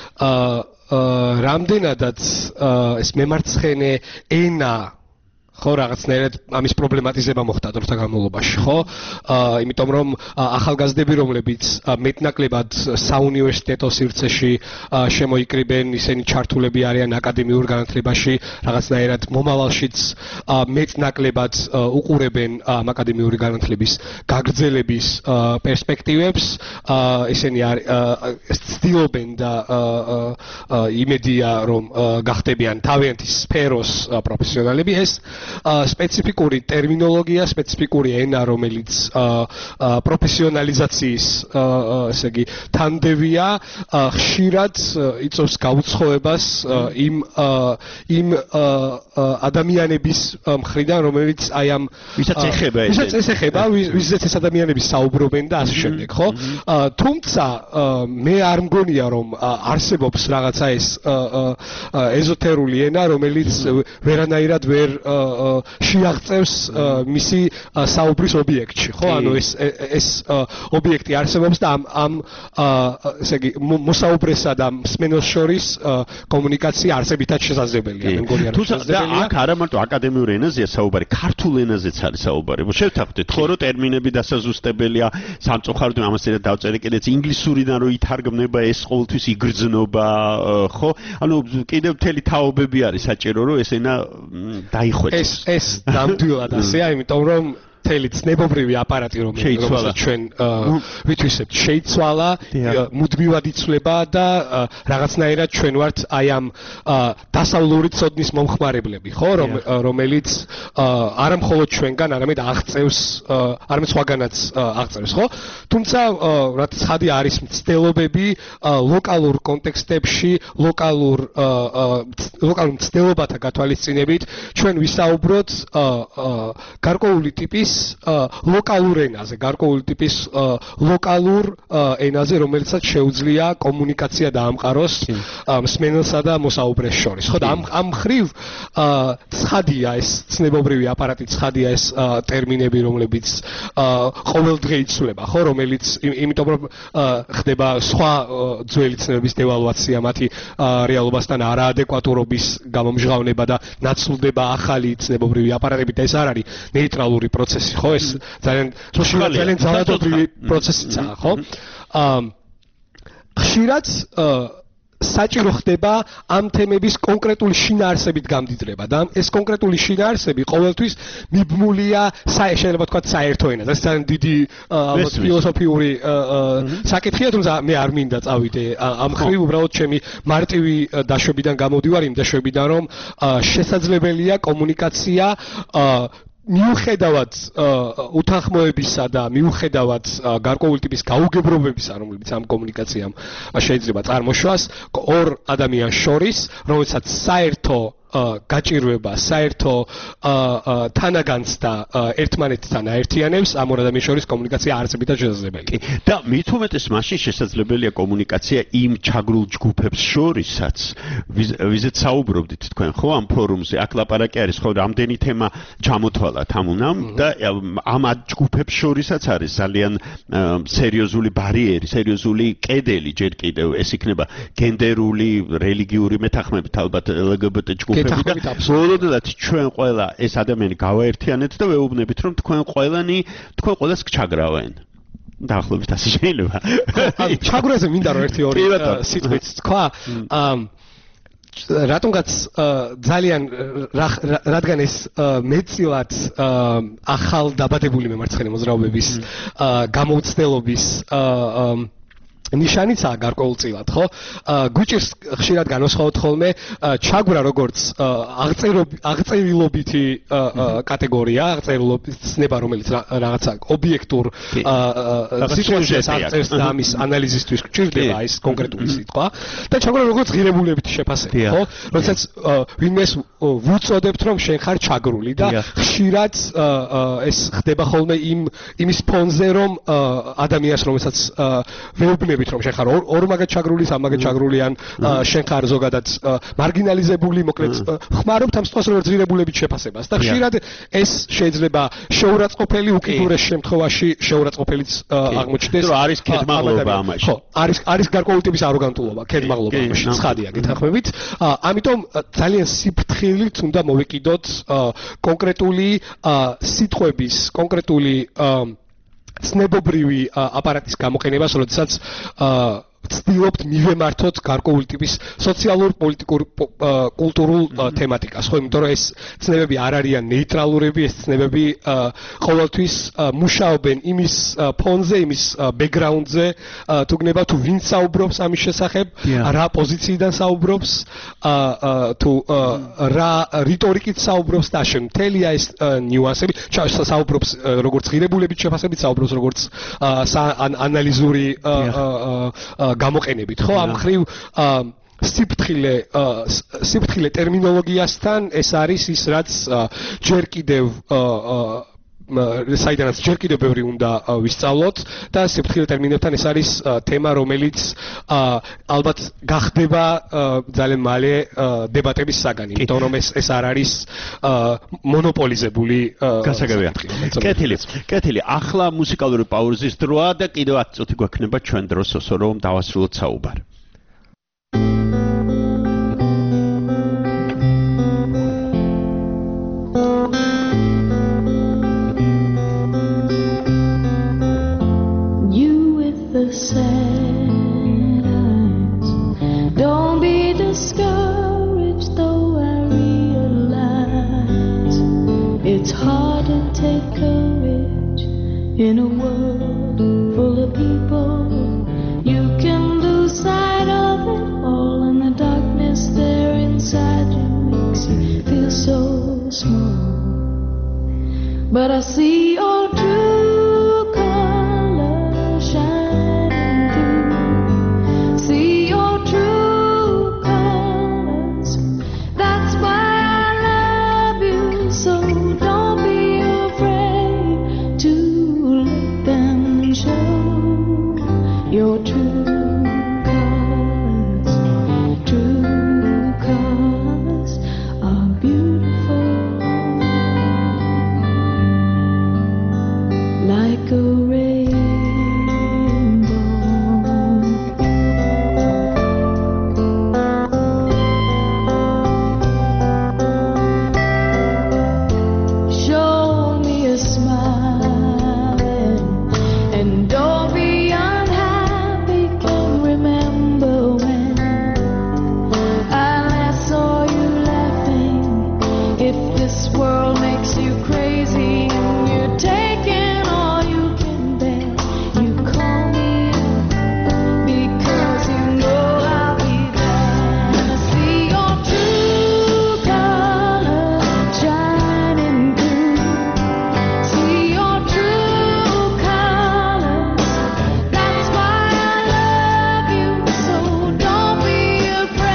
აა რამდენადაც ეს მემარცხენე ენა ხო რაღაცნაირად ამის პრობლემატიზება მოხდა დროთა განმავლობაში, ხო? აა იმიტომ რომ ახალგაზრდები, რომლებიც მეტნაკლებად საუნივერსიტეტო სივრცეში შემოიკრიბენ, ისინი ჩართულები არიან აკადემიურ განათლებაში, რაღაცნაირად მომავალშიც მეტნაკლებად უყურებენ ამ აკადემიური განათლების გაგრძელების პერსპექტივებს, ისინი ცდილობენ და იმედია რომ გახდებიან თავიანთი სფეროს პროფესიონალები. ეს სპეციფიკური ტერმინოლოგია, სპეციფიკური ენა, რომელიც პროფესიონალიზაციის, ესე იგი, თანდებია, ხშირად იწვევს გაუცხოებას იმ იმ ადამიანების მხრიდან, რომელიც აი ამ ვისაც ეხება ეს ვისაც ეს ეხება, ვისაც ეს ადამიანები საუბრობენ და ასე შემდეგ, ხო? თუმცა მე არ მგონია რომ არსებობს რაღაცა ეს ეზოთერული ენა, რომელიც ვერანაირად ვერ შეაღწევს მისი საუბრის ობიექტში, ხო? ანუ ეს ეს ობიექტი არსებობს და ამ ამ ესე იგი მოსაუბრესა და მსმენელს შორის კომუნიკაცია არსებითად შესაძლებელია, მე მგონი არის შესაძლებელია. და აქ არა მარტო აკადემიურ ენაზეა საუბარი, ქართულ ენაზეც არის საუბარი. შევთანხმდეთ, ხო რომ ტერმინები დასაზუსტებელია, სამწუხაროდ ამასერად დავწერე კიდეც ინგლისურიდან რო ითარგმნება ეს ყოველთვის იგრძნობა, ხო? ანუ კიდევ მთელი თაობები არის საჭირო რომ ეს ენა დაიხვეწოს. ეს ეს ნამდვილად ასეა, იმიტომ რომ მთელი ცნებობრივი აპარატი რომელიც ჩვენ ვითვისებთ შეიცვალა, მუდმივად იცვლება და რაღაცნაირად ჩვენ ვართ აი ამ დასავლური ცოდნის მომხმარებლები, ხო, რომელიც არა მხოლოდ ჩვენგან, არამედ აღწევს, არამედ სხვაგანაც აღწევს, ხო? თუმცა რაც ცხადია არის მცდელობები ლოკალურ კონტექსტებში, ლოკალურ ლოკალურ მცდელობათა გათვალისწინებით ჩვენ ვისაუბროთ გარკვეული ტიპის ლოკალურ ენაზე, გარკვეული ტიპის ლოკალურ ენაზე, რომელიცაც შეუძლია კომუნიკაცია დაამყაროს მსმენელსა და მოსაუბრეს შორის. ხო და ამ ამ ხრივ ცხადია ეს ცნებობრივი აპარატი, ცხადია ეს ტერმინები, რომლებიც ყოველდღე იცვლება, ხო, რომელიც იმიტომ რომ ხდება სხვა ძველი ცნებების დევალვაცია, მათი რეალობასთან არაადეკვატურობის გამომჟღავნება და ნაცვლდება ახალი ცნებობრივი აპარატები და ეს არ არის ნეიტრალური პროცესი, ხო, ეს ძალიან ძალიან ძალადობრივი პროცესია, ხო? ხშირად საჭირო ხდება ამ თემების კონკრეტული შინაარსებით გამდიდრება და ეს კონკრეტული შინაარსები ყოველთვის მიბმულია შეიძლება თქვა საერთო ენაზე. ეს ძალიან დიდი ალბათ ფილოსოფიური საკითხია, თუმცა მე არ მინდა წავიდე ამ ხრივ, უბრალოდ ჩემი მარტივი დაშვებიდან გამოდივარ იმ დაშვებიდან, რომ შესაძლებელია კომუნიკაცია მიუხედავად უთანხმოებისა და მიუხედავად გარკვეული ტიპის გაუგებრობებისა, რომლებიც ამ კომუნიკაციამ შეიძლება წარმოშვას ორ ადამიანს შორის, რომელსაც საერთო გაჭირვება, საერთო თანაგანცდა ერთმანეთთან აერთიანებს, ამ ორ ადამიანის შორის კომუნიკაცია არსებითად შესაძლებელია. და მით უმეტეს მაშინ შესაძლებელია კომუნიკაცია იმ ჩაგრულ ჯგუფებს შორისაც, ვიზეთ საუბრობდით თქვენ, ხო, ამ ფორუმზე. აქ ლაპარაკი არის, ხო, რამდენი თემა ჩამოთვალათ ამ უნამ და ამ ჯგუფებს შორისაც არის ძალიან სერიოზული ბარიერი, სერიოზული კედელი ჯერ კიდევ. ეს იქნება გენდერული, რელიგიური მეთანხმებით, ალბათ ელ ჯი ბი ტი ჯგუფები. ბოლოდად ჩვენ ყველა ეს ადამიანი გავაერთიანეთ და ვეუბნებით რომ თქვენ ყველანი თქვენ ყველას გჩაგრავენ. დაახლოებით ასე შეიძლება. ჩაგვრაზე მინდა რომ ერთი ორი სიტყვით თქვა. რატომღაც ძალიან რადგან ეს მეტწილად ახალ დაბადებული მემარცხენე მოძრაობების გამოცდილების ნიშანიცაა გარკვეულწილად, ხო? გვიჭირს ხშირად განვასხვაოთ ხოლმე ჩაგვრა როგორც აღწერილობითი კატეგორია, აღწერილობის ცნება, რომელიც რაღაცა ობიექტურ სიტუაციას აღწერს და ამის ანალიზისთვის გვჭირდება ეს კონკრეტული სიტყვა და ჩაგვრა როგორც ღირებულებითი შეფასება, ხო? როდესაც ვინმეს ვუწოდებთ, რომ შენ ხარ ჩაგრული და ხშირად ეს ხდება ხოლმე იმ იმის ფონზე, რომ ადამიანს, რომელსაც ვეუბნებით რომ შენ ხარ ორმაგად ჩაგრული, სამაგად ჩაგრული ან შენ ხარ ზოგადად მარგინალიზებული, მოკლედ ხმარობთ ამ სიტყვას როგორც ღირებულებით შეფასებას და ხშირად ეს შეიძლება შეურაცხყოფელი, უკიდურეს შემთხვევაში შეურაცხყოფელიც აღმოჩნდეს. რომ არის ქედმაღლობა ამაში. ხო, არის არის გარკვეული ტიპის აროგანტულობა, ქედმაღლობა ამაში, ცხადია, გეთანხმებით. ამიტომ ძალიან სიფრთხილით უნდა მოვეკიდოთ კონკრეტული სიტყვების, კონკრეტული ცნებობრივი აპარატის გამოყენებას, როდესაც ვცდილობთ მივემართოთ გარკვეული ტიპის სოციალურ, პოლიტიკურ, კულტურულ თემატიკას, ხო, იმიტომ რომ ეს ცნებები არ არიან ნეიტრალურები, ეს ცნებები ყოველთვის მუშაობენ იმის ფონზე, იმის ბექგრაუნდზე, თუ გნება თუ ვინ საუბრობს ამის შესახებ, რა პოზიციიდან საუბრობს, თუ რა რიტორიკით საუბრობს და ამ მთელია ეს ნიუანსები, საუბრობს როგორც ღირებულებით შეფასებით, საუბრობს როგორც ანალიზური გამოყენებით, ხო, ამ ხრივ სიფრთხილე სიფრთხილე ტერმინოლოგიასთან ეს არის ის, რაც ჯერ კიდევ საიდანაც ჯერ კიდევ ბევრი უნდა ვისწავლოთ და სიფრთხილე ტერმინებთან ეს არის თემა, რომელიც ალბათ გახდება ძალიან მალე დებატების საგანი, იმიტომ რომ ეს ეს არ არის მონოპოლიზებული გასაგებია. კეთილი, კეთილი. ახლა მუსიკალური პაუზის დროა და კიდევ ათი წუთი გვექნება ჩვენ დროს ოსო რომ დავასრულოთ საუბარი. The sad eyes. Don't be discouraged, though I realize it's hard to take courage in a world full of people. You can lose sight of it all, and the darkness there inside you makes you feel so small. But I see all true colors shine. Your true colors, true colors are beautiful, like a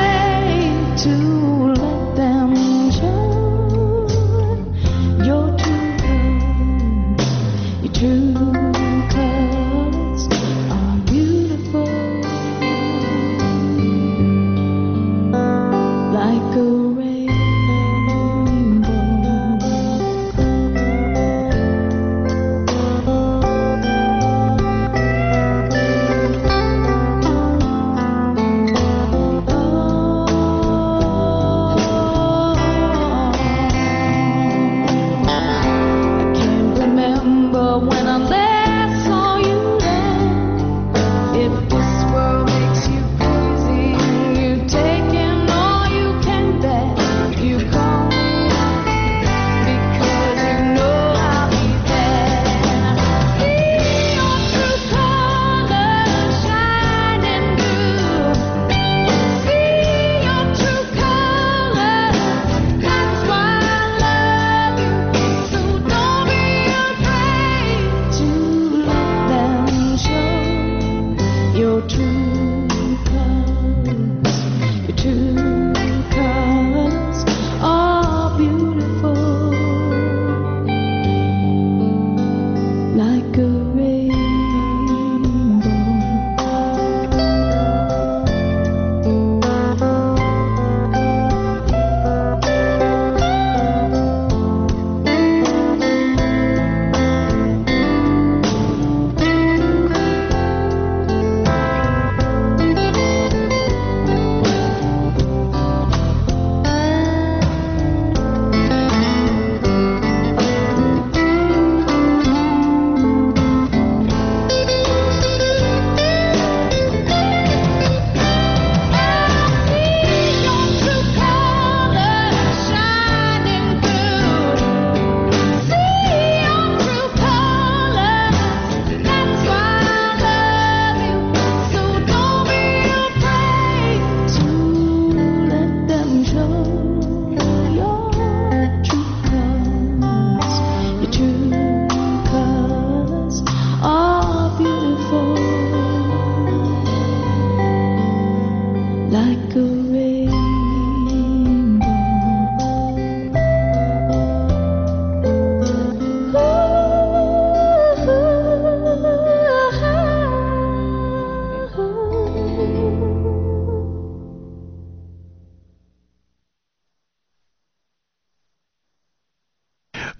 your true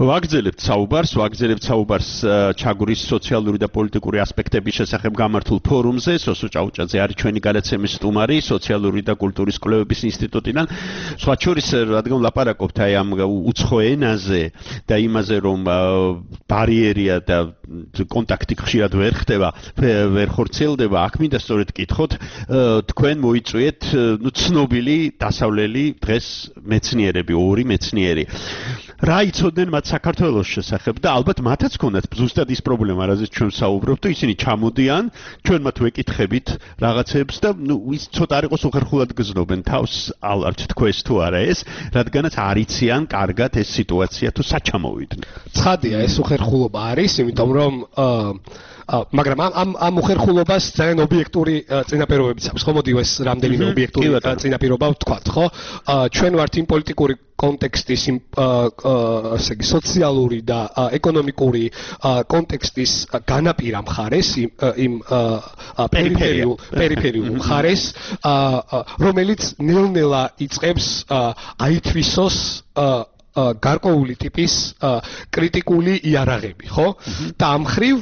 ვაგრძელებთ საუბარს, ვაგრძელებთ საუბარს ჩაგურის სოციალური და პოლიტიკური ასპექტების შესახებ გამართულ ფორუმზე. სოსო ჭაუჭაძე არის ჩვენი გადაცემის სტუმარი სოციალური და კულტურის კვლევების ინსტიტუტიდან. სხვა შორის, რადგან ვლაპარაკობთ აი ამ უცხო ენაზე და იმაზე, რომ ბარიერია და კონტაქტი ხშირად ვერ ხდება, ვერ ხორციელდება, აქ მინდა სწორედ გკითხოთ, თქვენ მოიწვიეთ ნუ ცნობილი დასავლელი დღეს მეცნიერები, ორი მეცნიერი. რა იცოდნენ მათ საქართველოს შესახებ და ალბათ მათაც ქონდათ ზუსტად ის პრობლემა, რაზეც ჩვენ საუბრობთ, თუ ისინი ჩამოდიან, ჩვენ მათ ვეკითხებით რაღაცებს და ნუ ის ცოტა არ იყოს უხერხულად გზნობენ თავს, ალბათ თქვენს თუ არა ეს, რადგანაც არ იციან კარგად ეს სიტუაცია თუ საჩამოვიდნენ. ცხადია, ეს უხერხულობა არის, იმიტომ რომ მაგრამ ამ ამ ამ უხერხულობას ძალიან ობიექტური წინაპირობებიც აქვს. ხო, მოდი ეს რამდენიმე ობიექტური წინაპირობა ვთქვათ, ხო? ჩვენ ვართ იმ პოლიტიკური კონტექსტის იმ ასე იგი სოციალური და ეკონომიკური კონტექსტის განაპირა მხარეს, იმ პერიფერიულ პერიფერიულ მხარეს, რომელიც ნელ-ნელა იწყებს აითვისოს გარკვეული ტიპის კრიტიკული იარაღები, ხო? და ამ მხრივ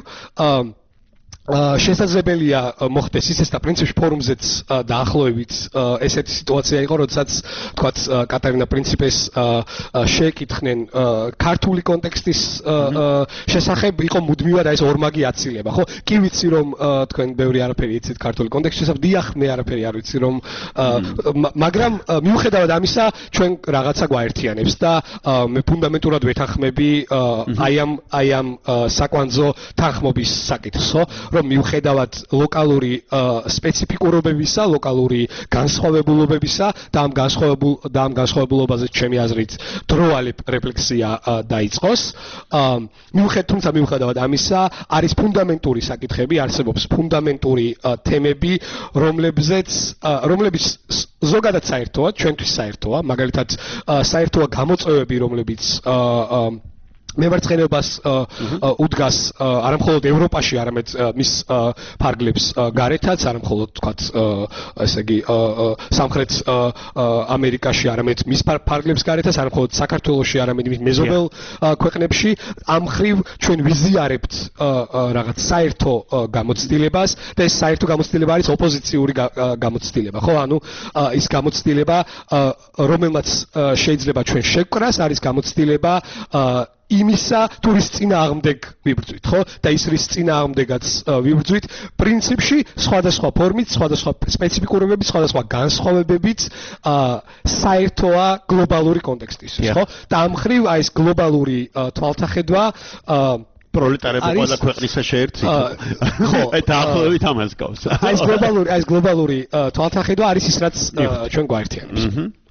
შესაძლებელია მოხდეს ისეც და პრინციპში ფორუმზეც დაახლოებით ესეთი სიტუაცია იყო, როდესაც თქვათ კატერინა პრინციპეს შეეკითხნენ ქართული კონტექსტის შესახებ, იყო მუდმივად აი ეს ორმაგი აცილება, ხო? კი ვიცი რომ თქვენ ბევრი არაფერი იცით ქართული კონტექსტის შესახებ, დიახ, მე არაფერი არ ვიცი რომ მაგრამ მიუხედავად ამისა, ჩვენ რაღაცა გვაერთიანებს და მე ფუნდამენტურად ვეთანხმები აი ამ აი ამ საკვანძო თანხმობის საკითხს, ხო? რომ მიუხედავად ლოკალური სპეციფიკურობებისა, ლოკალური განსხვავებულობებისა და ამ განსხვავებულ და ამ განსხვავებულობაზე ჩემი აზრით დროალი რეფლექსია დაიწყოს. მიუხედავად თუმცა მიუხედავად ამისა, არის ფუნდამენტური საკითხები, არსებობს ფუნდამენტური თემები, რომლებზეც რომლებიც ზოგადად საერთოა, ჩვენთვის საერთოა, მაგალითად საერთოა გამოწვევები, რომლებიც მემარცხენეობას უდგას არამხოლოდ ევროპაში, არამედ მის ფარგლებს გარეთაც, არამხოლოდ თქვათ ესე იგი სამხრეთ ამერიკაში, არამედ მის ფარგლებს გარეთაც, არამხოლოდ საქართველოში, არამედ მის მეზობელ ქვეყნებში. ამ მხრივ ჩვენ ვიზიარებთ რაღაც საერთო გამოცდილებას და ეს საერთო გამოცდილება არის ოპოზიციური გამოცდილება, ხო? ანუ ის გამოცდილება, რომელმაც შეიძლება ჩვენ შევკრას, არის გამოცდილება იმისა, თუ რის წინააღმდეგ ვიბრძვით, ხო? და ის რის წინააღმდეგაც ვიბრძვით, პრინციპში სხვადასხვა ფორმით, სხვადასხვა სპეციფიკურობებით, სხვადასხვა განსხვავებებით საერთოა გლობალური კონტექსტისთვის, ხო? და ამ მხრივ აი ეს გლობალური თვალთახედვა პროლეტარები ყველა ქვეყნისა შეერთებით. ხო, დაახლოებით ამას გავს. აი ეს გლობალური, აი ეს გლობალური თვალთახედვა არის ის, რაც ჩვენ გვაერთიანებს.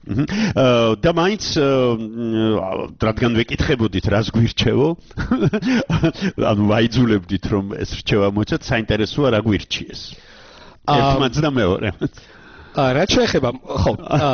და მაინც რადგან ვეკითხებოდით, რას გვირჩევო? ანუ ვაიძულებდით, რომ ეს რჩევა მოიცათ, საინტერესოა რა გვირჩიეს. ერთმანეთს და მეორე. რაც შეეხება, ხო,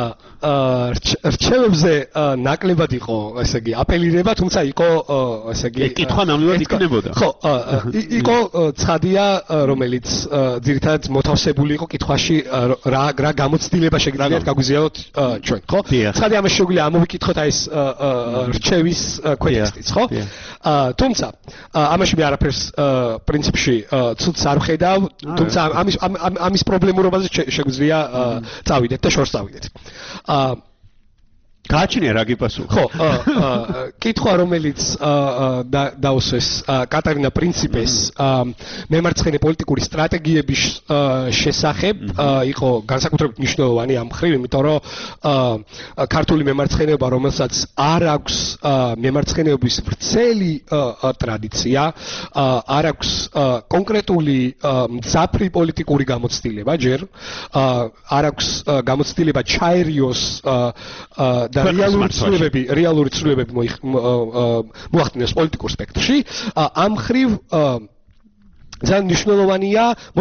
რჩევებზე ნაკლებად იყო, ესე იგი, აპელირება, თუმცა იყო, ესე იგი, კითხვა ნამდვილად იქნებოდა. ხო, იყო ცხადია, რომელიც ძირითადად მოთავსებული იყო კითხვაში, რა რა გამოცდილება შეგიძლიათ გაგვიზიაროთ ჩვენ, ხო? ცხადია, ამას შეგვიძლია ამოვიკითხოთ აი ეს რჩევის კონტექსტიც, ხო? თუმცა, ამაში მე არაფერს პრინციპში ცუდს არ ვხედავ, თუმცა ამის ამის პრობლემურობაზე შეგვიძლია წავიდეთ და შორს წავიდეთ. აა გააჩნია რა გიპასუხა? ხო, კითხვა რომელიც დაუსვეს კატერინა პრინციპეს მემარცხენე პოლიტიკური სტრატეგიების შესახებ იყო განსაკუთრებით მნიშვნელოვანი ამ მხრივ, იმიტომ რომ ქართული მემარცხენეობა, რომელსაც არ აქვს მემარცხენეობის ვრცელი ტრადიცია, არ აქვს კონკრეტული მძაფრი პოლიტიკური გამოცდილება ჯერ, არ აქვს გამოცდილება ჩაერიოს და რეალური ცვლილებები, რეალური ცვლილებები მოახდინოს პოლიტიკურ სპექტრში, ამ მხრივ ძალიან მნიშვნელოვანია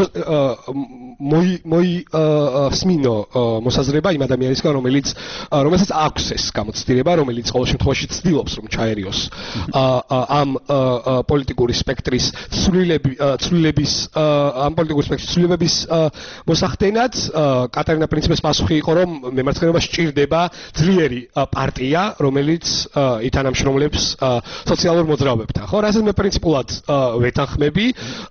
მოი მოი სმინო მოსაზრება იმ ადამიანისგან, რომელიც რომელსაც აქვს ეს გამოცდილება, რომელიც ყოველ შემთხვევაში ცდილობს რომ ჩაერიოს ამ პოლიტიკური სპექტრის ცვლილები ცვლილების ამ პოლიტიკური სპექტრის ცვლილებების მოსახდენად. კატერინა პრინციპეს პასუხი იყო რომ მემარცხენეობა სჭირდება ძლიერი პარტია, რომელიც ითანამშრომლებს სოციალურ მოძრაობებთან. ხო, რასაც მე პრინციპულად ვეთანხმები.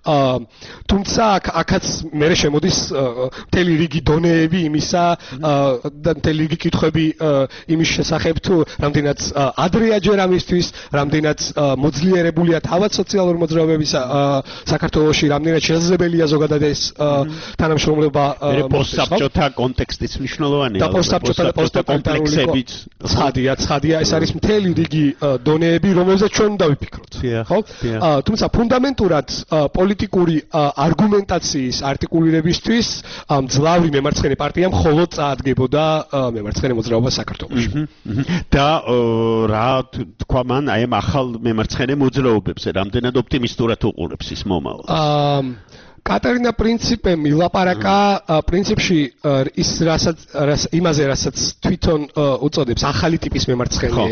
თუმცა აქაც მე შემოდის მთელი რიგი დონეები იმისა და მთელი რიგი კითხვები იმის შესახებ თუ რამდენად ადრეა ჯერ ამისთვის, რამდენად მოძლიერებულია თავად სოციალური მოძრაობების საქართველოში, რამდენად შესაძლებელია ზოგადად ეს თანამშრომლობა პოსტსაბჭოთა კონტექსტის მნიშვნელოვანია და პოსტსაბჭოთა და პოსტკომპლექსებით ცხადია, ცხადია ეს არის მთელი რიგი დონეები, რომელზეც ჩვენ უნდა ვიფიქროთ. ხო? თუმცა ფუნდამენტურად პოლიტიკური არგუმენტაციის არტიკულირებისთვის მძლავრი მემარცხენე პარტია მხოლოდ წაადგებოდა მემარცხენე მოძრაობა საქართველოში. და რა თქვა მან აი ამ ახალ მემარცხენე მოძრაობებზე რამდენად ოპტიმისტურად უყურებს ის მომავალს? კატერინა პრინციპე მილაპარაკა პრინციპში ის რასაც იმაზე რასაც თვითონ უწოდებს ახალი ტიპის მემარცხენე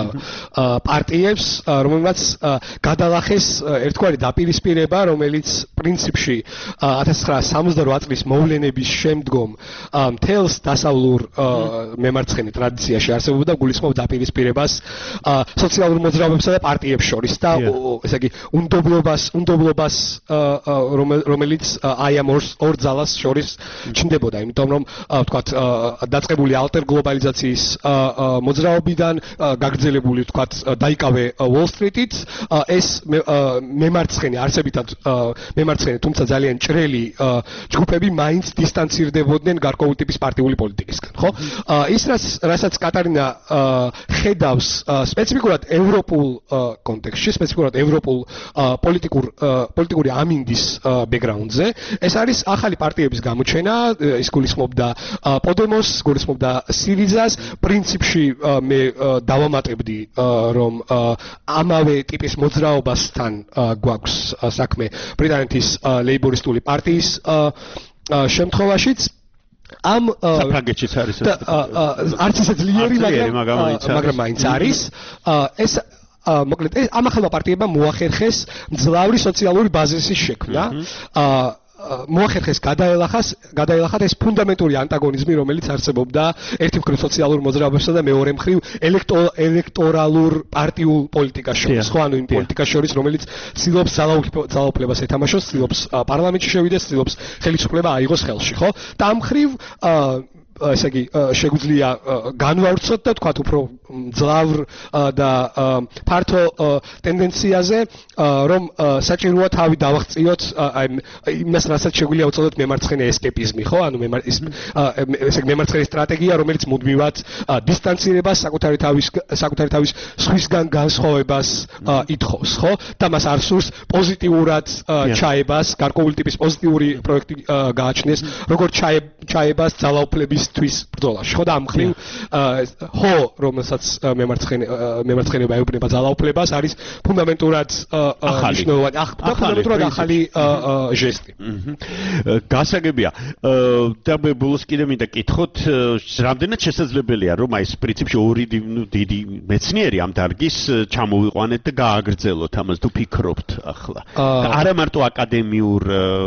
პარტიებს, რომელმაც გადალახეს ერთგვარი დაპირისპირება, რომელიც პრინციპში ათას ცხრაასი სამოცდაოთხ წლის მოვლენების შემდგომ მთელს დასავლურ მემარცხენე ტრადიციაში არსებობდა, გულისხმობს დაპირისპირებას სოციალურ მოძრაობებსა და პარტიებს შორის და ესე იგი უნდობლობას უნდობლობას რომელიც აი ამ ორ ძალას შორის ჩნდებოდა, იმიტომ რომ ვთქვათ დაწყებული ალტერ გლობალიზაციის მოძრაობიდან გაგრძელებული ვთქვათ დაიკავე Wall Street-ით ეს მემარცხენე არსებითად მემარცხენე თუმცა ძალიან ჭრელი ჯგუფები მაინც დისტანცირდებოდნენ გარკვეული ტიპის პარტიული პოლიტიკისგან, ხო? ის რასაც კატერინა ხედავს სპეციფიკურად ევროპულ კონტექსტში, სპეციფიკურად ევროპულ პოლიტიკურ პოლიტიკური ამინდის ბექგრაუნდზე, ეს არის ახალი პარტიების გამოჩენა, ის გულისხმობდა პოდემოს, გულისხმობდა სირიზას, პრინციპში მე დავამატებდი რომ ამავე ტიპის მოძრაობასთან გვაქვს საქმე ბრიტანეთის ლეიბორისტული პარტიის შემთხვევაშიც ამ საფრანგეთშიც არის არც ისე ძლიერი, მაგრამ მაინც არის ეს მოკლედ ამ ახალმა პარტიებმა მოახერხეს მძლავრი სოციალური ბაზისის შექმნა. მოახერხეს გადაელახას, გადაელახათ ეს ფუნდამენტური ანტაგონიზმი, რომელიც არსებობდა ერთი მხრივ სოციალურ მოძრაობებსა და მეორე მხრივ ელექტორალურ პარტიულ პოლიტიკას შორის, ხო, ანუ იმ პოლიტიკას შორის, რომელიც ცდილობს ძალაუფლებას ეთამაშოს, ცდილობს პარლამენტში შევიდეს, ცდილობს ხელისუფლება აიღოს ხელში, ხო? და ამ მხრივ ესე იგი შეგვიძლია განვავრცოთ და თქვათ უფრო მძლავრ და ფართო ტენდენციაზე რომ საჭიროა თავი დავაღწიოთ აი იმას რასაც შეგვიძლია უწოდოთ მემარცხენე ესკეპიზმი, ხო? ანუ ესე იგი მემარცხენე სტრატეგია, რომელიც მუდმივად დისტანცირებას, საკუთარი თავის საკუთარი თავის სხვისგან განსხვავებას ითხოვს, ხო? და მას არ სურს პოზიტიურად ჩაებას, გარკვეული ტიპის პოზიტიური პროექტი გააჩნდეს, როგორც ჩაებას ძალაუფლების თვის ბრძოლაში, ხო? და ამ მხრივ ხო, რომელსაც მემარცხენე მემარცხენეობა ეუბნება ძალაუფლებას, არის ფუნდამენტურად მნიშვნელოვანი, ფუნდამენტურად ახალი ჟესტი. გასაგებია. და მე ბოლოს კიდე მინდა კითხოთ, რამდენად შესაძლებელია, რომ აი ეს პრინციპში ორი დიდი მეცნიერი ამ დარგის ჩამოვიყვანეთ და გააგრძელოთ ამას, თუ ფიქრობთ ახლა. არა მარტო აკადემიურ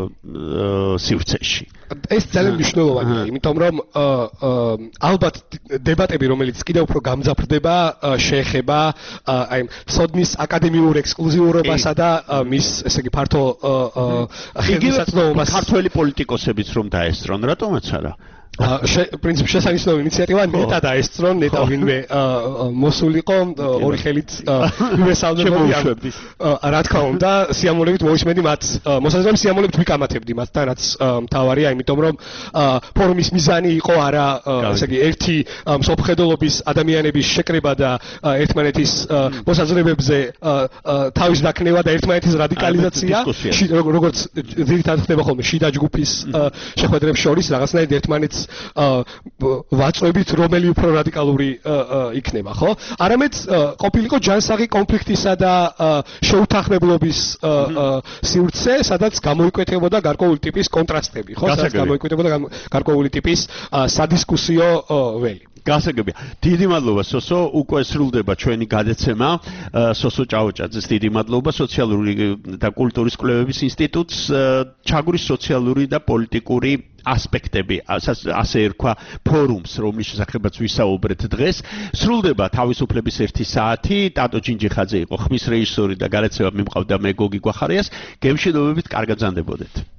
სივრცეში. ეს ძალიან მნიშვნელოვანია, იმიტომ რომ ალბათ დებატები, რომელიც კიდევ უფრო გამძაფრდება, შეეხება აი ცოდნის აკადემიურ ექსკლუზიურობასა და მის, ესე იგი, ფართო ხელმისაწვდომობას. ქართველი პოლიტიკოსებიც რომ დაესწრონ, რატომაც არა? პრინციპში შესანიშნავი ინიციატივა ნეტა დაესწრონ, ნეტა ვინმე მოსულიყო ორი ხელით მივესალმებოდი. რა თქმა უნდა, სიამოვნებით მოისმენდი მათ, მოსაზრებებს სიამოვნებით ვიკამათებდი მათთან, რაც მთავარია, იმიტომ რომ ფორუმის მიზანი იყო არა, ესე იგი, ერთი მსოფლმხედველობის ადამიანების შეკრება და ერთმანეთის მოსაზრებებზე თავის დაქნევა და ერთმანეთის რადიკალიზაცია, როგორც ძირითადად ხდება ხოლმე შიდა ჯგუფის შეხვედრებს შორის, რაღაცნაირად ერთმანეთს ვაწვევით რომელი უფრო რადიკალური იქნება, ხო? არამედ ყოფილიყო ჯანსაღი კონფლიქტისა და შეუთანხმებლობის სივრცე, სადაც გამოიკვეთებოდა გარკვეული ტიპის კონტრასტები, ხო? სადაც გამოიკვეთებოდა გარკვეული ტიპის სადისკუსიო ველი. გასაგებია. დიდი მადლობა სოსო, უკვე სრულდება ჩვენი გადაცემა. სოსო ჭაოჭაძეს დიდი მადლობა სოციალური და კულტურის კვლევების ინსტიტუტს, ჩაგვრის სოციალური და პოლიტიკური ასპექტები, ასე ერქვა ფორუმს, რომლის შესახებაც ვისაუბრეთ დღეს. სრულდება თავისუფლების ერთი საათი. ტატო ჯინჯიხაძე იყო ხმის რეჟისორი და გადაცემა მიმყავდა მე გოგი გვახარიას. გემშვიდობებით, კარგად გრძანდებოდეთ.